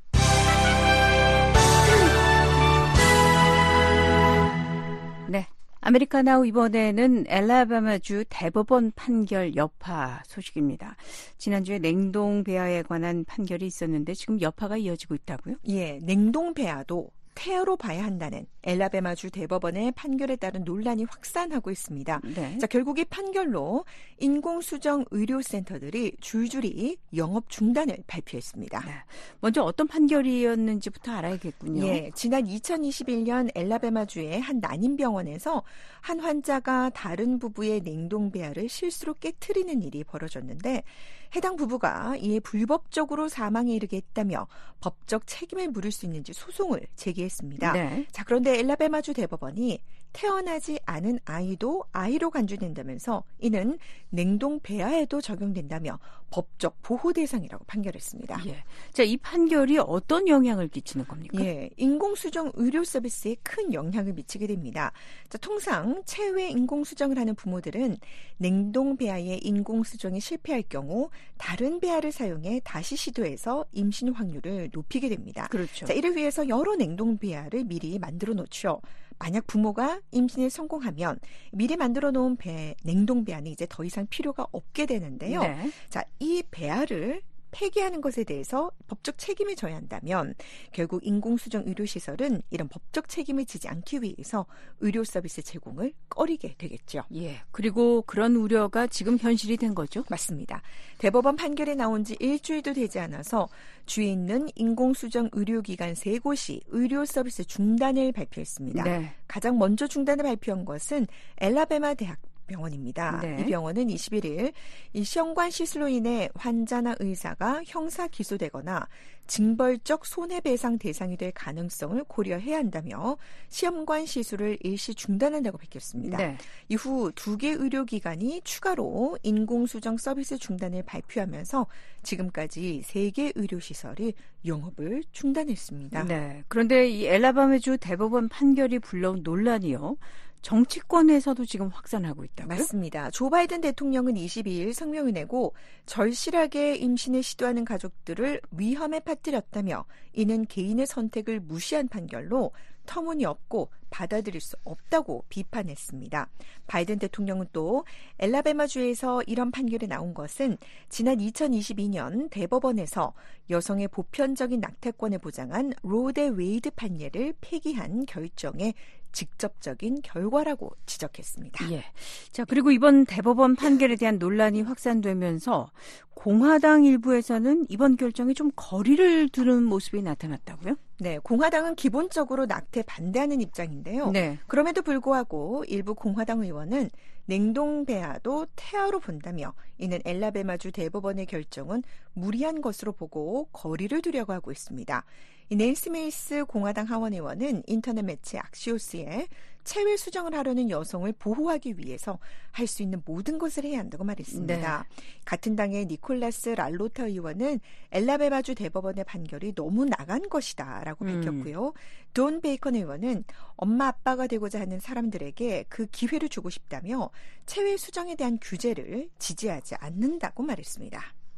네. 아메리카나우 이번에는 엘라바마주 대법원 판결 여파 소식입니다. 지난주에 냉동 배아에 관한 판결이 있었는데 지금 여파가 이어지고 있다고요? 예, 냉동 배아도 태아로 봐야 한다는 엘라베마주 대법원의 판결에 따른 논란이 확산하고 있습니다. 네. 자, 결국 이 판결로 인공수정 의료센터들이 줄줄이 영업 중단을 발표했습니다. 네. 먼저 어떤 판결이었는지부터 알아야겠군요. 예, 지난 2021년 엘라베마주의 한 난임병원에서 한 환자가 다른 부부의 냉동배아를 실수로 깨트리는 일이 벌어졌는데 해당 부부가 이에 불법적으로 사망에 이르게 했다며 법적 책임을 물을 수 있는지 소송을 제기했습니다. 네. 자, 그런데 엘라베마주 대법원이 태어나지 않은 아이도 아이로 간주된다면서 이는 냉동 배아에도 적용된다며 법적 보호 대상이라고 판결했습니다. 예. 자, 이 판결이 어떤 영향을 끼치는 겁니까? 예, 인공수정 의료 서비스에 큰 영향을 미치게 됩니다. 자, 통상 체외 인공수정을 하는 부모들은 냉동 배아의 인공수정이 실패할 경우 다른 배아를 사용해 다시 시도해서 임신 확률을 높이게 됩니다. 그렇죠. 자, 이를 위해서 여러 냉동 배아를 미리 만들어 놓죠. 만약 부모가 임신에 성공하면 미리 만들어 놓은 냉동 배아는 이제 더 이상 필요가 없게 되는데요. 네. 자, 이 배아를 폐기하는 것에 대해서 법적 책임을 져야 한다면 결국 인공수정 의료시설은 이런 법적 책임을 지지 않기 위해서 의료 서비스 제공을 꺼리게 되겠죠. 예. 그리고 그런 우려가 지금 현실이 된 거죠? 맞습니다. 대법원 판결이 나온 지 일주일도 되지 않아서 주에 있는 인공수정 의료기관 3곳이 의료 서비스 중단을 발표했습니다. 네. 가장 먼저 중단을 발표한 것은 엘라베마 대학 병원입니다. 네. 이 병원은 21일 이 시험관 시술로 인해 환자나 의사가 형사 기소되거나 징벌적 손해배상 대상이 될 가능성을 고려해야 한다며 시험관 시술을 일시 중단한다고 밝혔습니다. 네. 이후 2개 의료기관이 추가로 인공수정 서비스 중단을 발표하면서 지금까지 3개 의료시설이 영업을 중단했습니다. 네. 그런데 이 엘라바마주 대법원 판결이 불러온 논란이요. 정치권에서도 지금 확산하고 있다고요? 맞습니다. 조 바이든 대통령은 22일 성명을 내고 절실하게 임신을 시도하는 가족들을 위험에 빠뜨렸다며 이는 개인의 선택을 무시한 판결로 터무니없고 받아들일 수 없다고 비판했습니다. 바이든 대통령은 또 엘라베마주에서 이런 판결이 나온 것은 지난 2022년 대법원에서 여성의 보편적인 낙태권을 보장한 로 대 웨이드 판례를 폐기한 결정의 직접적인 결과라고 지적했습니다. 예. 자, 그리고 이번 대법원 판결에 대한 논란이 확산되면서 공화당 일부에서는 이번 결정에 좀 거리를 두는 모습이 나타났다고요? 네, 공화당은 기본적으로 낙태 반대하는 입장인데요. 네. 그럼에도 불구하고 일부 공화당 의원은 냉동배아도 태아로 본다며 이는 엘라베마주 대법원의 결정은 무리한 것으로 보고 거리를 두려고 하고 있습니다. 이 낸시 메이스 공화당 하원 의원은 인터넷 매체 악시오스에 체외 수정을 하려는 여성을 보호하기 위해서 할 수 있는 모든 것을 해야 한다고 말했습니다. 네. 같은 당의 니콜라스 랄로타 의원은 엘라베마주 대법원의 판결이 너무 나간 것이다라고 밝혔고요. 돈 베이컨 의원은 엄마 아빠가 되고자 하는 사람들에게 그 기회를 주고 싶다며 체외 수정에 대한 규제를 지지하지 않는다고 말했습니다.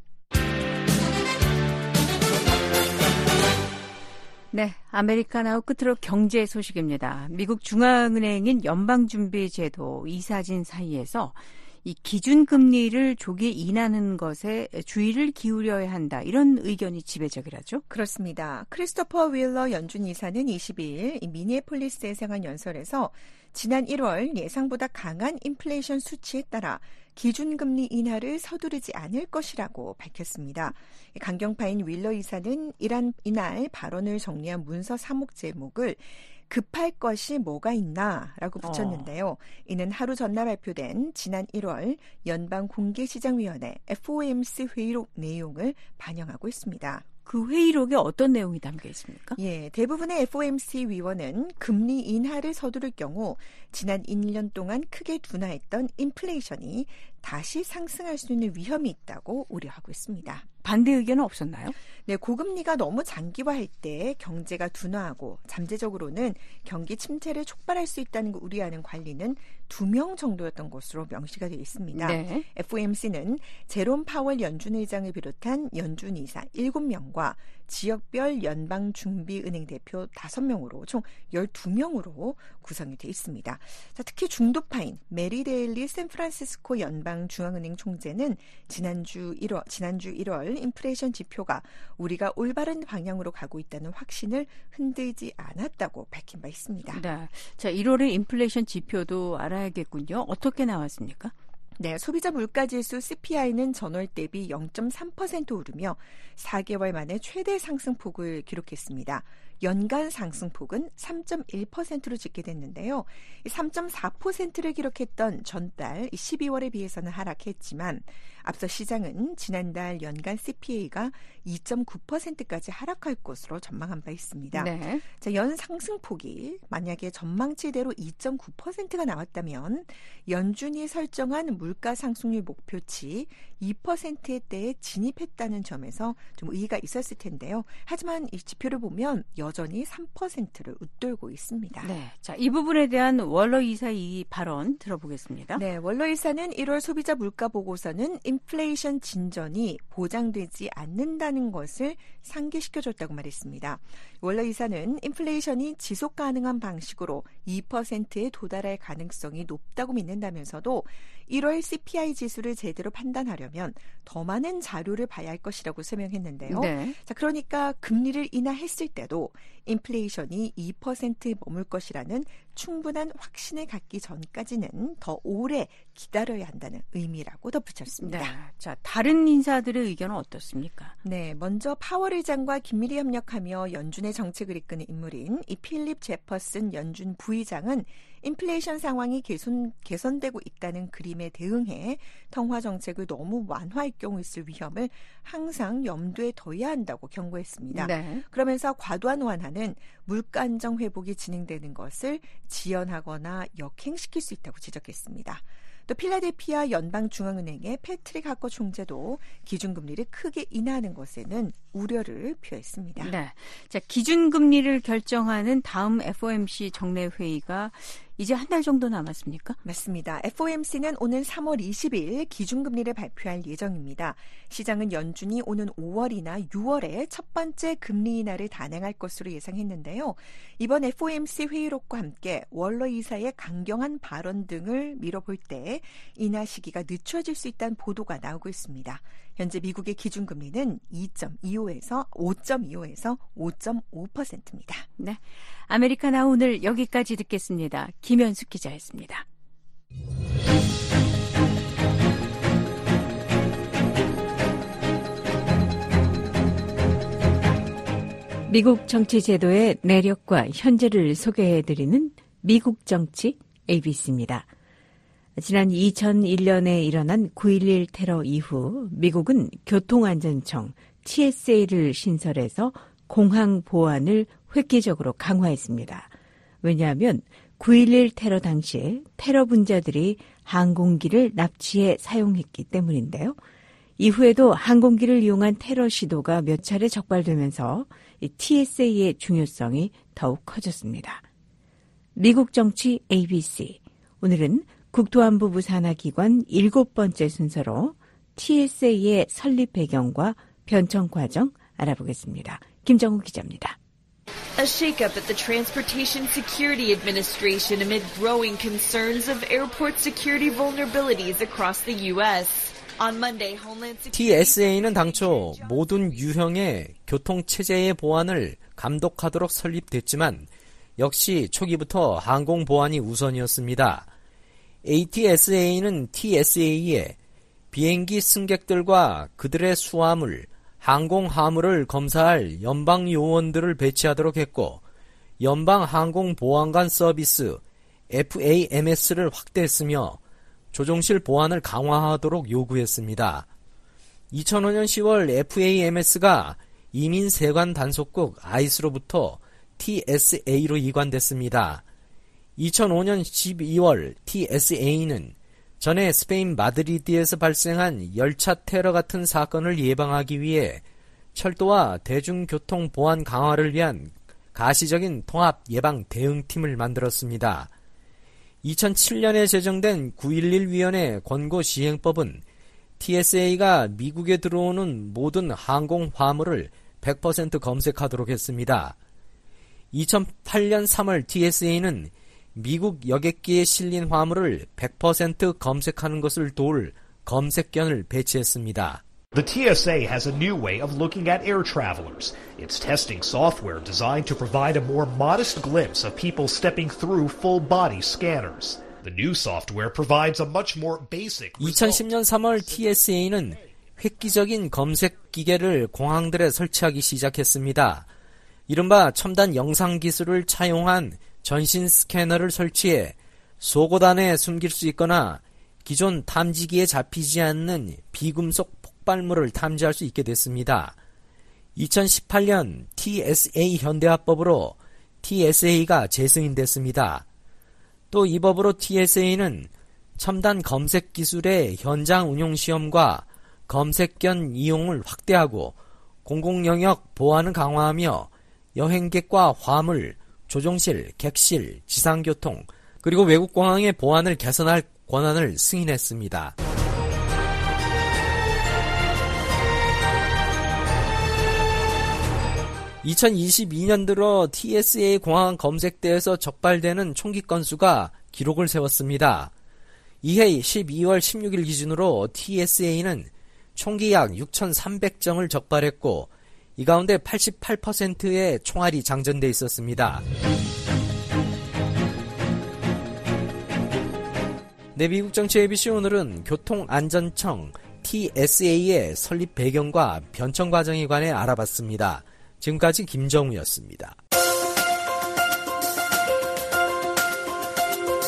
네, 아메리카나우 끝으로 경제 소식입니다. 미국 중앙은행인 연방준비제도 이사진 사이에서 이 기준금리를 조기 인하하는 것에 주의를 기울여야 한다. 이런 의견이 지배적이라죠? 그렇습니다. 크리스토퍼 윌러 연준 이사는 22일 이 미니애폴리스에 생한 연설에서 지난 1월 예상보다 강한 인플레이션 수치에 따라 기준금리 인하를 서두르지 않을 것이라고 밝혔습니다. 강경파인 윌러 이사는 이날 발언을 정리한 문서 3목 제목을 급할 것이 뭐가 있나라고 붙였는데요. 이는 하루 전날 발표된 지난 1월 연방공개시장위원회 FOMC 회의록 내용을 반영하고 있습니다. 그 회의록에 어떤 내용이 담겨 있습니까? 예, 대부분의 FOMC 위원은 금리 인하를 서두를 경우 지난 1년 동안 크게 둔화했던 인플레이션이 다시 상승할 수 있는 위험이 있다고 우려하고 있습니다. 반대 의견은 없었나요? 네, 고금리가 너무 장기화할 때 경제가 둔화하고 잠재적으로는 경기 침체를 촉발할 수 있다는 걸 우려하는 관리는 2명 정도였던 것으로 명시가 되어 있습니다. 네. FOMC는 제롬 파월 연준 의장을 비롯한 연준 이사 7명과 지역별 연방준비은행 대표 5명으로 총 12명으로 구성이 되어 있습니다. 자, 특히 중도파인 메리 데일리 샌프란시스코 연방중앙은행 총재는 지난주 1월 인플레이션 지표가 우리가 올바른 방향으로 가고 있다는 확신을 흔들지 않았다고 밝힌 바 있습니다. 네. 자, 1월의 인플레이션 지표도 알아야겠군요. 어떻게 나왔습니까? 네, 소비자 물가지수 CPI는 전월 대비 0.3% 오르며 4개월 만에 최대 상승폭을 기록했습니다. 연간 상승폭은 3.1%로 집계됐는데요. 3.4%를 기록했던 전달 12월에 비해서는 하락했지만 앞서 시장은 지난달 연간 CPI가 2.9%까지 하락할 것으로 전망한 바 있습니다. 네. 자, 연 상승폭이 만약에 전망치대로 2.9%가 나왔다면 연준이 설정한 물가 상승률 목표치 2%대에 진입했다는 점에서 좀 의의가 있었을 텐데요. 하지만 이 지표를 보면 여전히 3%를 웃돌고 있습니다. 네. 자, 이 부분에 대한 월러 이사 이 발언 들어보겠습니다. 네, 월러 이사는 1월 소비자 물가 보고서는 인플레이션 진전이 보장되지 않는다는 것을 상기시켜줬다고 말했습니다. 월러 이사는 인플레이션이 지속 가능한 방식으로 2%에 도달할 가능성이 높다고 믿는다면서도 1월 CPI 지수를 제대로 판단하려면 더 많은 자료를 봐야 할 것이라고 설명했는데요. 네. 자, 그러니까 금리를 인하했을 때도 인플레이션이 2%에 머물 것이라는 충분한 확신을 갖기 전까지는 더 오래 기다려야 한다는 의미라고 덧붙였습니다. 네. 자, 다른 인사들의 의견은 어떻습니까? 네, 먼저 파월 의장과 긴밀히 협력하며 연준의 정책을 이끄는 인물인 이 필립 제퍼슨 연준 부의장은 인플레이션 상황이 개선되고 있다는 그림에 대응해 통화 정책을 너무 완화할 경우 있을 위험을 항상 염두에 둬야 한다고 경고했습니다. 네. 그러면서 과도한 완화는 물가 안정 회복이 진행되는 것을 지연하거나 역행시킬 수 있다고 지적했습니다. 또 필라델피아 연방중앙은행의 패트릭 하커 총재도 기준금리를 크게 인하하는 것에는 우려를 표했습니다. 네. 자, 기준금리를 결정하는 다음 FOMC 정례 회의가 이제 한 달 정도 남았습니까? 맞습니다. FOMC는 오는 3월 20일 기준금리를 발표할 예정입니다. 시장은 연준이 오는 5월이나 6월에 첫 번째 금리 인하를 단행할 것으로 예상했는데요. 이번 FOMC 회의록과 함께 월러 이사의 강경한 발언 등을 미뤄볼 때 인하 시기가 늦춰질 수 있다는 보도가 나오고 있습니다. 현재 미국의 기준금리는 5.25에서 5.5%입니다. 네. 아메리카나 오늘 여기까지 듣겠습니다. 김현숙 기자였습니다. 미국 정치 제도의 내력과 현재를 소개해드리는 미국 정치 ABC입니다. 지난 2001년에 일어난 9.11 테러 이후 미국은 교통안전청 TSA를 신설해서 공항 보안을 획기적으로 강화했습니다. 왜냐하면 9.11 테러 당시에 테러 분자들이 항공기를 납치해 사용했기 때문인데요. 이후에도 항공기를 이용한 테러 시도가 몇 차례 적발되면서 이 TSA의 중요성이 더욱 커졌습니다. 미국 정치 ABC. 오늘은 국토안보부 산하기관 7번째 순서로 TSA의 설립 배경과 변청 과정 알아보겠습니다. 김정우 기자입니다. A shakeup at the Transportation Security Administration amid growing concerns of airport security vulnerabilities across the U.S. On Monday, Homeland Security TSA는 당초 모든 유형의 교통체제의 보안을 감독하도록 설립됐지만 역시 초기부터 항공 보안이 우선이었습니다. ATSA는 TSA에 비행기 승객들과 그들의 수화물, 항공 화물을 검사할 연방 요원들을 배치하도록 했고 연방 항공 보안관 서비스 FAMS를 확대했으며 조종실 보안을 강화하도록 요구했습니다. 2005년 10월 FAMS가 이민세관 단속국 아이스로부터 TSA로 이관됐습니다. 2005년 12월 TSA는 전에 스페인 마드리드에서 발생한 열차 테러 같은 사건을 예방하기 위해 철도와 대중교통 보안 강화를 위한 가시적인 통합 예방 대응팀을 만들었습니다. 2007년에 제정된 9.11 위원회 권고 시행법은 TSA가 미국에 들어오는 모든 항공 화물을 100% 검색하도록 했습니다. 2008년 3월 TSA는 미국 여객기에 실린 화물을 100% 검색하는 것을 도울 검색견을 배치했습니다. The TSA has a new way of looking at air travelers. It's testing software designed to provide a more modest glimpse of people stepping through full-body scanners. The new software provides a much more basic result. 2010년 3월 TSA는 획기적인 검색 기계를 공항들에 설치하기 시작했습니다. 이른바 첨단 영상 기술을 차용한 전신 스캐너를 설치해 속옷 안에 숨길 수 있거나 기존 탐지기에 잡히지 않는 비금속 폭발물을 탐지할 수 있게 됐습니다. 2018년 TSA 현대화법으로 TSA가 재승인됐습니다. 또 이 법으로 TSA는 첨단 검색 기술의 현장 운용 시험과 검색견 이용을 확대하고 공공영역 보안을 강화하며 여행객과 화물, 조종실, 객실, 지상교통, 그리고 외국공항의 보안을 개선할 권한을 승인했습니다. (2022년) 들어 TSA 공항 검색대에서 적발되는 총기 건수가 기록을 세웠습니다. 이해 12월 16일 기준으로 TSA는 총기 약 6,300정을 적발했고 이 가운데 88%의 총알이 장전돼 있었습니다. 네, 미국 정치 ABC 오늘은 교통안전청 TSA의 설립 배경과 변청 과정에 관해 알아봤습니다. 지금까지 김정우였습니다.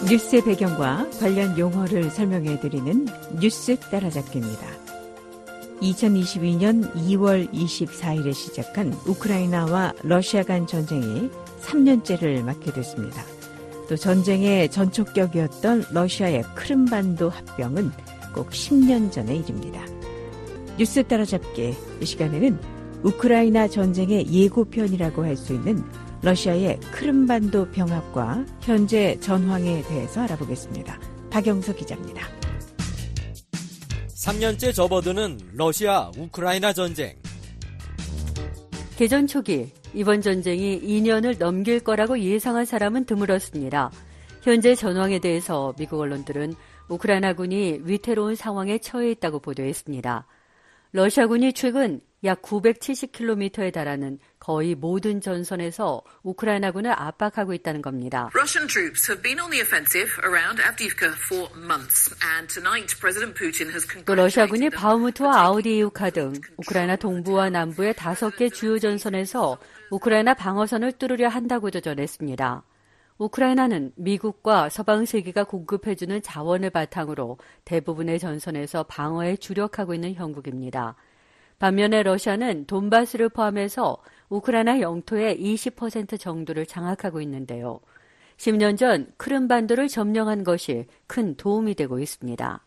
뉴스의 배경과 관련 용어를 설명해드리는 뉴스 따라잡기입니다. 2022년 2월 24일에 시작한 우크라이나와 러시아 간 전쟁이 3년째를 맞게 됐습니다. 또 전쟁의 전초격이었던 러시아의 크림반도 합병은 꼭 10년 전의 일입니다. 뉴스 따라잡기 이 시간에는 우크라이나 전쟁의 예고편이라고 할 수 있는 러시아의 크림반도 병합과 현재 전황에 대해서 알아보겠습니다. 박영석 기자입니다. 3년째 접어드는 러시아 우크라이나 전쟁. 개전 초기 이번 전쟁이 2년을 넘길 거라고 예상한 사람은 드물었습니다. 현재 전황에 대해서 미국 언론들은 우크라이나군이 위태로운 상황에 처해 있다고 보도했습니다. 러시아군이 최근 약 970km에 달하는 거의 모든 전선에서 우크라이나군을 압박하고 있다는 겁니다. Russian troops have been on the offensive around Avdiivka for months, and tonight President Putin has 또 러시아군이 바흐무트와 아우디이우카 등 우크라이나 동부와 남부의 5개 주요 전선에서 우크라이나 방어선을 뚫으려 한다고도 전했습니다. 우크라이나는 미국과 서방 세계가 공급해주는 자원을 바탕으로 대부분의 전선에서 방어에 주력하고 있는 형국입니다. 반면에 러시아는 돈바스를 포함해서 우크라이나 영토의 20% 정도를 장악하고 있는데요. 10년 전 크림반도를 점령한 것이 큰 도움이 되고 있습니다.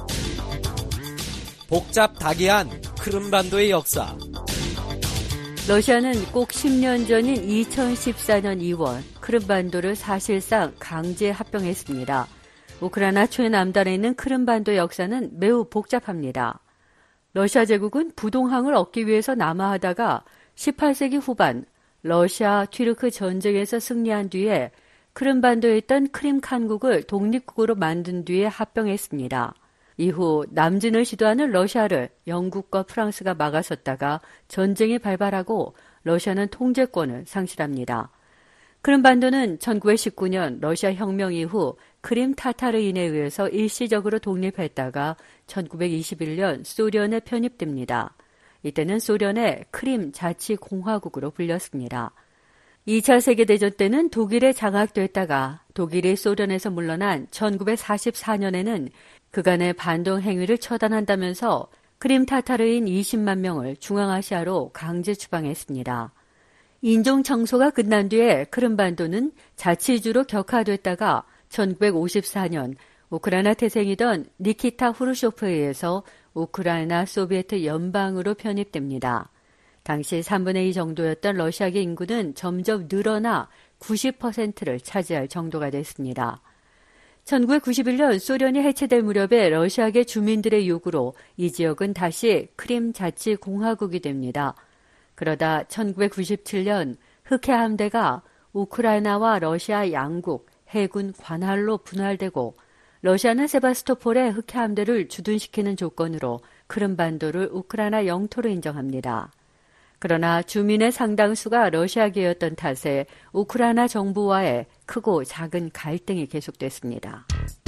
복잡다기한 크림반도의 역사. 러시아는 꼭 10년 전인 2014년 2월 크림반도를 사실상 강제 합병했습니다. 우크라이나 최남단에 있는 크림반도 역사는 매우 복잡합니다. 러시아 제국은 부동항을 얻기 위해서 남하하다가 18세기 후반 러시아 튀르크 전쟁에서 승리한 뒤에 크림반도에 있던 크림 칸국을 독립국으로 만든 뒤에 합병했습니다. 이후 남진을 시도하는 러시아를 영국과 프랑스가 막아섰다가 전쟁이 발발하고 러시아는 통제권을 상실합니다. 크림반도는 1919년 러시아 혁명 이후 크림 타타르인에 의해서 일시적으로 독립했다가 1921년 소련에 편입됩니다. 이때는 소련의 크림 자치공화국으로 불렸습니다. 2차 세계대전 때는 독일에 장악됐다가 독일이 소련에서 물러난 1944년에는 그간의 반동 행위를 처단한다면서 크림 타타르인 20만 명을 중앙아시아로 강제 추방했습니다. 인종 청소가 끝난 뒤에 크림반도는 자치주로 격화됐다가 1954년 우크라이나 태생이던 니키타 후르쇼프에 의해서 우크라이나 소비에트 연방으로 편입됩니다. 당시 3분의 2 정도였던 러시아의 인구는 점점 늘어나 90%를 차지할 정도가 됐습니다. 1991년 소련이 해체될 무렵에 러시아계 주민들의 요구로 이 지역은 다시 크림 자치공화국이 됩니다. 그러다 1997년 흑해 함대가 우크라이나와 러시아 양국 해군 관할로 분할되고 러시아는 세바스토폴의 흑해 함대를 주둔시키는 조건으로 크림반도를 우크라이나 영토로 인정합니다. 그러나 주민의 상당수가 러시아계였던 탓에 우크라이나 정부와의 크고 작은 갈등이 계속됐습니다.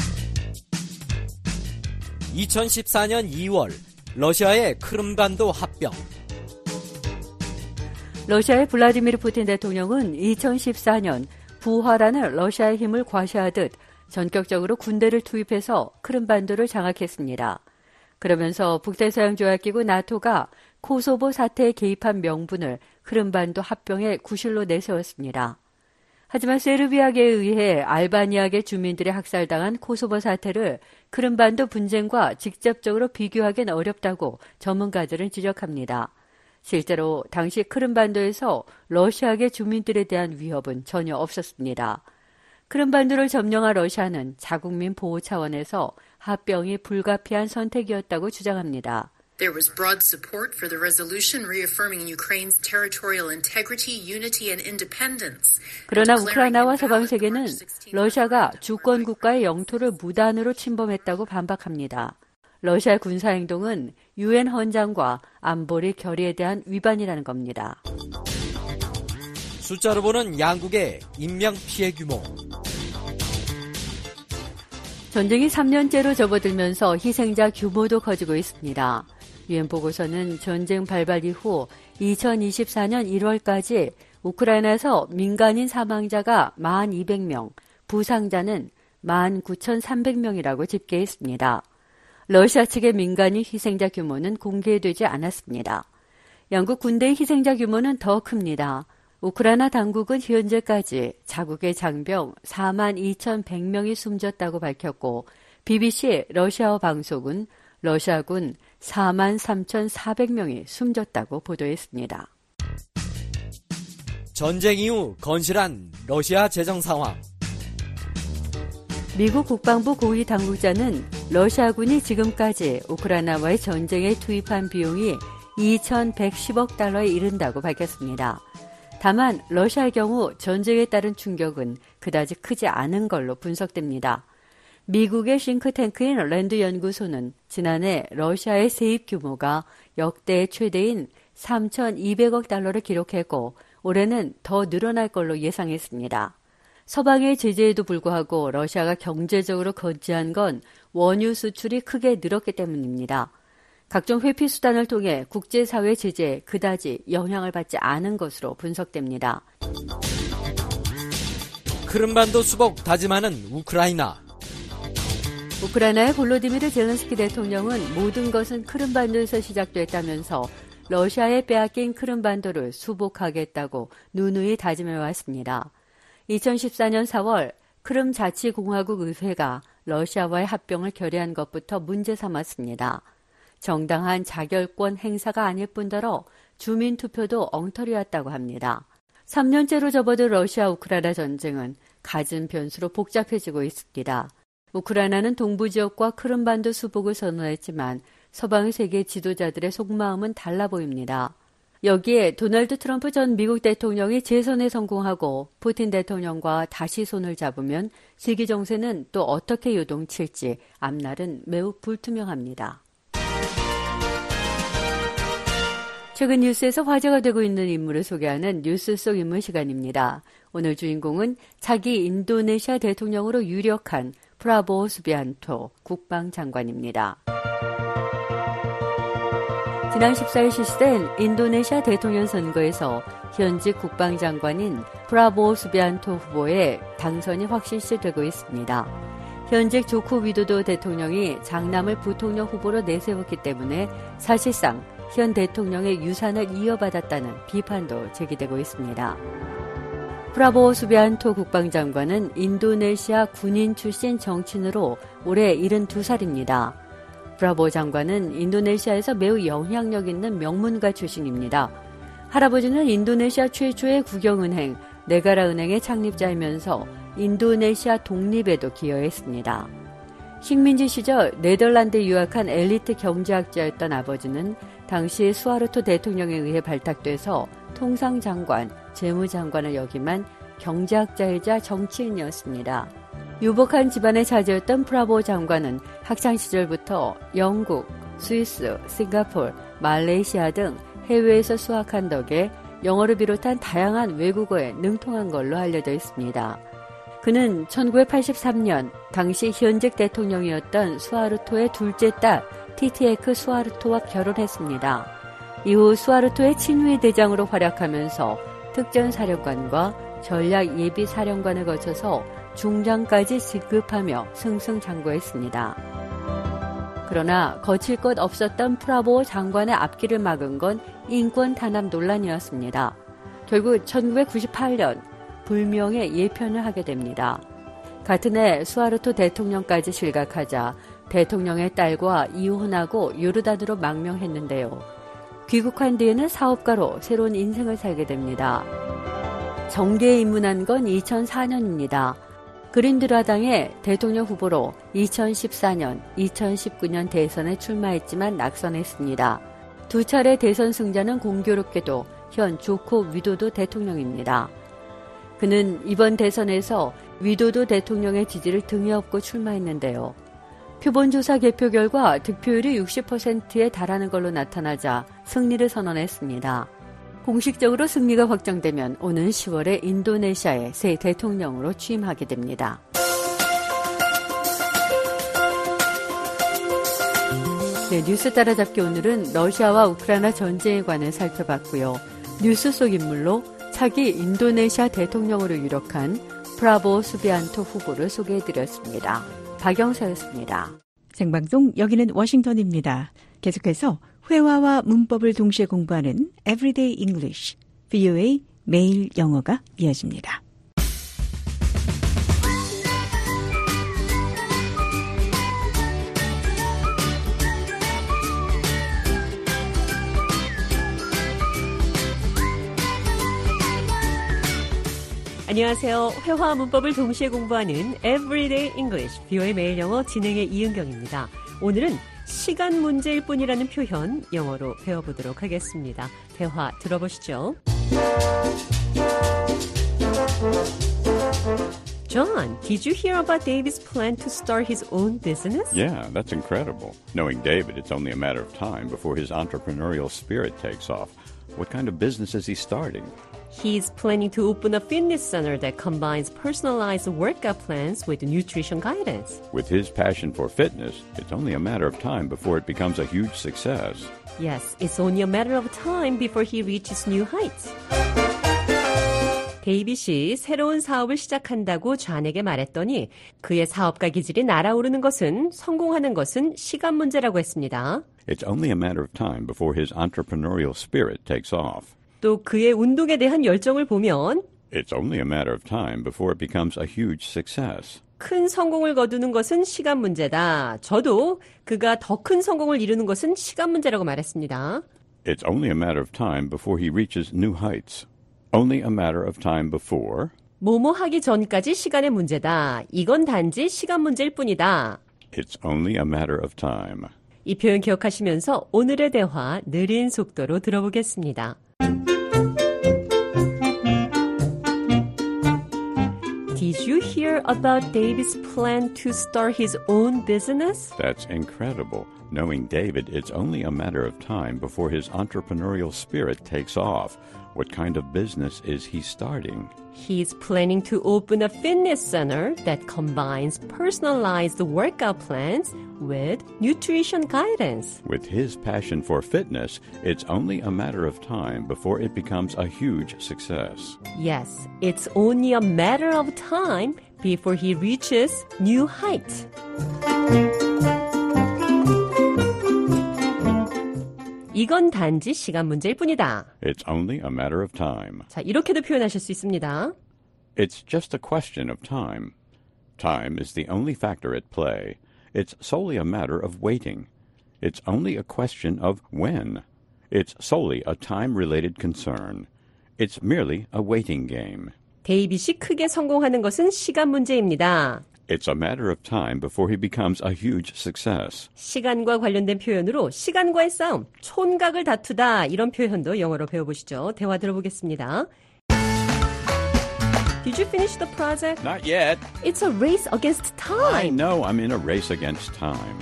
2014년 2월 러시아의 크림반도 합병. 러시아의 블라디미르 푸틴 대통령은 2014년 부활하는 러시아의 힘을 과시하듯 전격적으로 군대를 투입해서 크림반도를 장악했습니다. 그러면서 북대서양조약기구 나토가 코소보 사태에 개입한 명분을 크림반도 합병의 구실로 내세웠습니다. 하지만 세르비아에 의해 알바니아계 주민들이 학살당한 코소보 사태를 크림반도 분쟁과 직접적으로 비교하기는 어렵다고 전문가들은 지적합니다. 실제로 당시 크림반도에서 러시아계 주민들에 대한 위협은 전혀 없었습니다. 크림반도를 점령한 러시아는 자국민 보호 차원에서 합병이 불가피한 선택이었다고 주장합니다. There was broad support for the resolution reaffirming Ukraine's territorial integrity, unity and independence. 그러나 우크라이나와 서방 세계는 러시아가 주권 국가의 영토를 무단으로 침범했다고 반박합니다. 러시아 군사 행동은 유엔 헌장과 안보리 결의에 대한 위반이라는 겁니다. 숫자로 보는 양국의 인명 피해 규모. 전쟁이 3년째로 접어들면서 희생자 규모도 커지고 있습니다. 유엔 보고서는 전쟁 발발 이후 2024년 1월까지 우크라이나에서 민간인 사망자가 1,200명, 부상자는 19,300명이라고 집계했습니다. 러시아 측의 민간인 희생자 규모는 공개되지 않았습니다. 영국 군대의 희생자 규모는 더 큽니다. 우크라이나 당국은 현재까지 자국의 장병 42,100명이 숨졌다고 밝혔고 BBC 러시아어 방송은 러시아군 43,400명이 숨졌다고 보도했습니다. 전쟁 이후 건실한 러시아 재정 상황. 미국 국방부 고위 당국자는 러시아군이 지금까지 우크라이나와의 전쟁에 투입한 비용이 2,110억 달러에 이른다고 밝혔습니다. 다만 러시아의 경우 전쟁에 따른 충격은 그다지 크지 않은 걸로 분석됩니다. 미국의 싱크탱크인 랜드 연구소는 지난해 러시아의 세입 규모가 역대 최대인 3,200억 달러를 기록했고 올해는 더 늘어날 걸로 예상했습니다. 서방의 제재에도 불구하고 러시아가 경제적으로 건재한 건 원유 수출이 크게 늘었기 때문입니다. 각종 회피 수단을 통해 국제사회 제재에 그다지 영향을 받지 않은 것으로 분석됩니다. 크림반도 수복 다짐하는 우크라이나. 우크라이나의 볼로디미르 젤렌스키 대통령은 모든 것은 크림반도에서 시작됐다면서 러시아에 빼앗긴 크림반도를 수복하겠다고 누누이 다짐해왔습니다. 2014년 4월 크림 자치공화국 의회가 러시아와의 합병을 결의한 것부터 문제 삼았습니다. 정당한 자결권 행사가 아닐 뿐더러 주민투표도 엉터리였다고 합니다. 3년째로 접어든 러시아 우크라이나 전쟁은 갖은 변수로 복잡해지고 있습니다. 우크라이나는 동부 지역과 크림반도 수복을 선언했지만 서방의 세계 지도자들의 속마음은 달라 보입니다. 여기에 도널드 트럼프 전 미국 대통령이 재선에 성공하고 푸틴 대통령과 다시 손을 잡으면 세계 정세는 또 어떻게 요동칠지 앞날은 매우 불투명합니다. 최근 뉴스에서 화제가 되고 있는 인물을 소개하는 뉴스 속 인물 시간입니다. 오늘 주인공은 차기 인도네시아 대통령으로 유력한 프라보우 수비안토 국방장관입니다. 지난 14일 실시된 인도네시아 대통령 선거에서 현직 국방장관인 프라보우 수비안토 후보의 당선이 확실시되고 있습니다. 현직 조코 위도도 대통령이 장남을 부통령 후보로 내세웠기 때문에 사실상 현 대통령의 유산을 이어받았다는 비판도 제기되고 있습니다. 프라보우 수비안토 국방장관은 인도네시아 군인 출신 정치인으로 올해 72살입니다. 프라보우 장관은 인도네시아에서 매우 영향력 있는 명문가 출신입니다. 할아버지는 인도네시아 최초의 국영은행 네가라은행의 창립자이면서 인도네시아 독립에도 기여했습니다. 식민지 시절 네덜란드에 유학한 엘리트 경제학자였던 아버지는 당시 수하르토 대통령에 의해 발탁돼서 통상장관, 재무장관을 역임한 경제학자이자 정치인이었습니다. 유복한 집안의 자제였던 프라보우 장관은 학창시절부터 영국, 스위스, 싱가포르, 말레이시아 등 해외에서 수학한 덕에 영어를 비롯한 다양한 외국어에 능통한 걸로 알려져 있습니다. 그는 1983년 당시 현직 대통령이었던 수하르토의 둘째 딸 티티에크 수하르토와 결혼했습니다. 이후 수하르토의 친위 대장으로 활약하면서 특전사령관과 전략예비사령관을 거쳐서 중장까지 진급하며 승승장구했습니다. 그러나 거칠 것 없었던 프라보우 장관의 앞길을 막은 건 인권 탄압 논란이었습니다. 결국 1998년 불명예 예편을 하게 됩니다. 같은 해 수하르토 대통령까지 실각하자 대통령의 딸과 이혼하고 요르단으로 망명했는데요. 귀국한 뒤에는 사업가로 새로운 인생을 살게 됩니다. 정계에 입문한 건 2004년입니다. 그린드라당의 대통령 후보로 2014년, 2019년 대선에 출마했지만 낙선했습니다. 두 차례 대선 승자는 공교롭게도 현 조코 위도도 대통령입니다. 그는 이번 대선에서 위도도 대통령의 지지를 등에 업고 출마했는데요. 표본조사 개표 결과 득표율이 60%에 달하는 걸로 나타나자 승리를 선언했습니다. 공식적으로 승리가 확정되면 오는 10월에 인도네시아의 새 대통령으로 취임하게 됩니다. 네, 뉴스 따라잡기 오늘은 러시아와 우크라이나 전쟁에 관해 살펴봤고요. 뉴스 속 인물로 차기 인도네시아 대통령으로 유력한 브라보 수비안토 후보를 소개해드렸습니다. 박영서였습니다. 생방송 여기는 워싱턴입니다. 계속해서 회화와 문법을 동시에 공부하는 Everyday English, VOA 매일 영어가 이어집니다. 안녕하세요. 회화와 문법을 동시에 공부하는 Everyday English, VOA 매일 영어 진행의 이은경입니다. 오늘은 시간 문제일 뿐이라는 표현 영어로 배워보도록 하겠습니다. 대화 들어보시죠. John, did you hear about David's plan to start his own business? Yeah, that's incredible. Knowing David, it's only a matter of time before his entrepreneurial spirit takes off. What kind of business is he starting? He's planning to open a fitness center that combines personalized workout plans with nutrition guidance. With his passion for fitness, it's only a matter of time before it becomes a huge success. Yes, it's only a matter of time before he reaches new heights. 데이빗이 새로운 사업을 시작한다고 존에게 말했더니 그의 사업가 기질이 날아오르는 것은 성공하는 것은 시간 문제라고 했습니다. It's only a matter of time before his entrepreneurial spirit takes off. 또 그의 운동에 대한 열정을 보면 It's only a matter of time before it becomes a huge success. 큰 성공을 거두는 것은 시간 문제다. 저도 그가 더 큰 성공을 이루는 것은 시간 문제라고 말했습니다. It's only a matter of time before he reaches new heights. Only a matter of time before. 뭐뭐 하기 전까지 시간의 문제다. 이건 단지 시간 문제일 뿐이다. It's only a matter of time. 이 표현 기억하시면서 오늘의 대화 느린 속도로 들어보겠습니다. Did you hear about David's plan to start his own business? That's incredible. Knowing David, it's only a matter of time before his entrepreneurial spirit takes off. What kind of business is he starting? He's planning to open a fitness center that combines personalized workout plans with nutrition guidance. With his passion for fitness, it's only a matter of time before it becomes a huge success. Yes, it's only a matter of time before he reaches new heights. 이건 단지 시간 문제일 뿐이다. It's only a matter of time. 자, 이렇게도 표현하실 수 있습니다. It's just a question of time. Time is the only factor at play. It's solely a matter of waiting. It's only a question of when. It's solely a time-related concern. It's merely a waiting game. 데이빗이 크게 성공하는 것은 시간 문제입니다. It's a matter of time before he becomes a huge success. 시간과 관련된 표현으로 시간과의 싸움, 촌각을 다투다 이런 표현도 영어로 배워보시죠. 대화 들어보겠습니다. Did you finish the project? Not yet. It's a race against time. I know I'm in a race against time.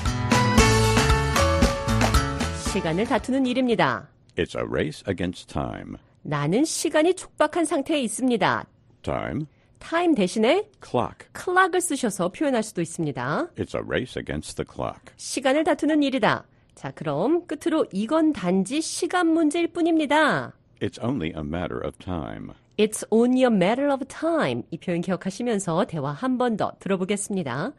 시간을 다투는 일입니다. It's a race against time. 나는 시간이 촉박한 상태에 있습니다. Time. time 대신에 clock. clock을 쓰셔서 표현할 수도 있습니다. It's a race against the clock. 시간을 다투는 일이다. 자, 그럼 끝으로 이건 단지 시간 문제일 뿐입니다. It's only a matter of time. It's only a matter of time. 이 표현 기억하시면서 대화 한 번 더 들어보겠습니다.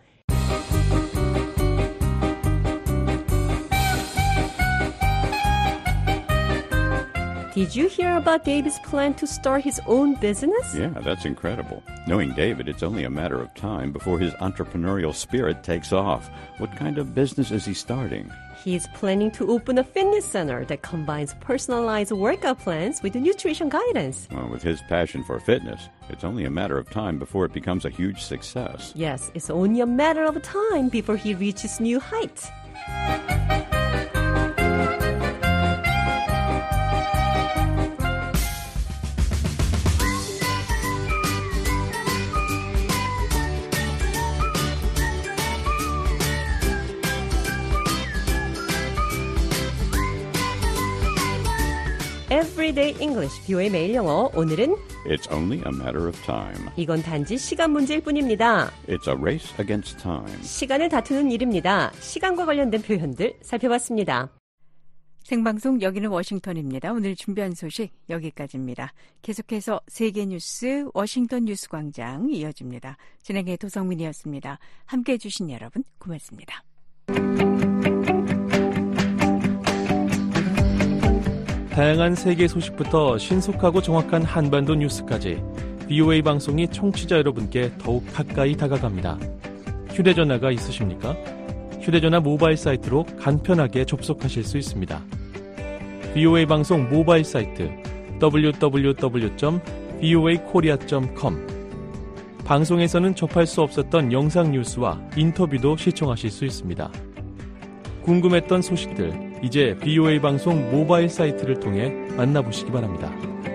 Did you hear about David's plan to start his own business? Yeah, that's incredible. Knowing David, it's only a matter of time before his entrepreneurial spirit takes off. What kind of business is he starting? He's planning to open a fitness center that combines personalized workout plans with nutrition guidance. Well, with his passion for fitness, it's only a matter of time before it becomes a huge success. Yes, it's only a matter of time before he reaches new heights. Everyday English, VOA 매일 영어. 오늘은 It's only a matter of time. 이건 단지 시간 문제일 뿐입니다. It's a race against time. 시간을 다투는 일입니다. 시간과 관련된 표현들 살펴봤습니다. 생방송 여기는 워싱턴입니다. 오늘 준비한 소식 여기까지입니다. 계속해서 세계 뉴스 워싱턴 뉴스광장 이어집니다. 진행의 도성민이었습니다. 함께해 주신 여러분 고맙습니다. 다양한 세계 소식부터 신속하고 정확한 한반도 뉴스까지 VOA 방송이 청취자 여러분께 더욱 가까이 다가갑니다. 휴대전화가 있으십니까? 휴대전화 모바일 사이트로 간편하게 접속하실 수 있습니다. VOA 방송 모바일 사이트 www.voakorea.com 방송에서는 접할 수 없었던 영상 뉴스와 인터뷰도 시청하실 수 있습니다. 궁금했던 소식들 이제 VOA 방송 모바일 사이트를 통해 만나보시기 바랍니다.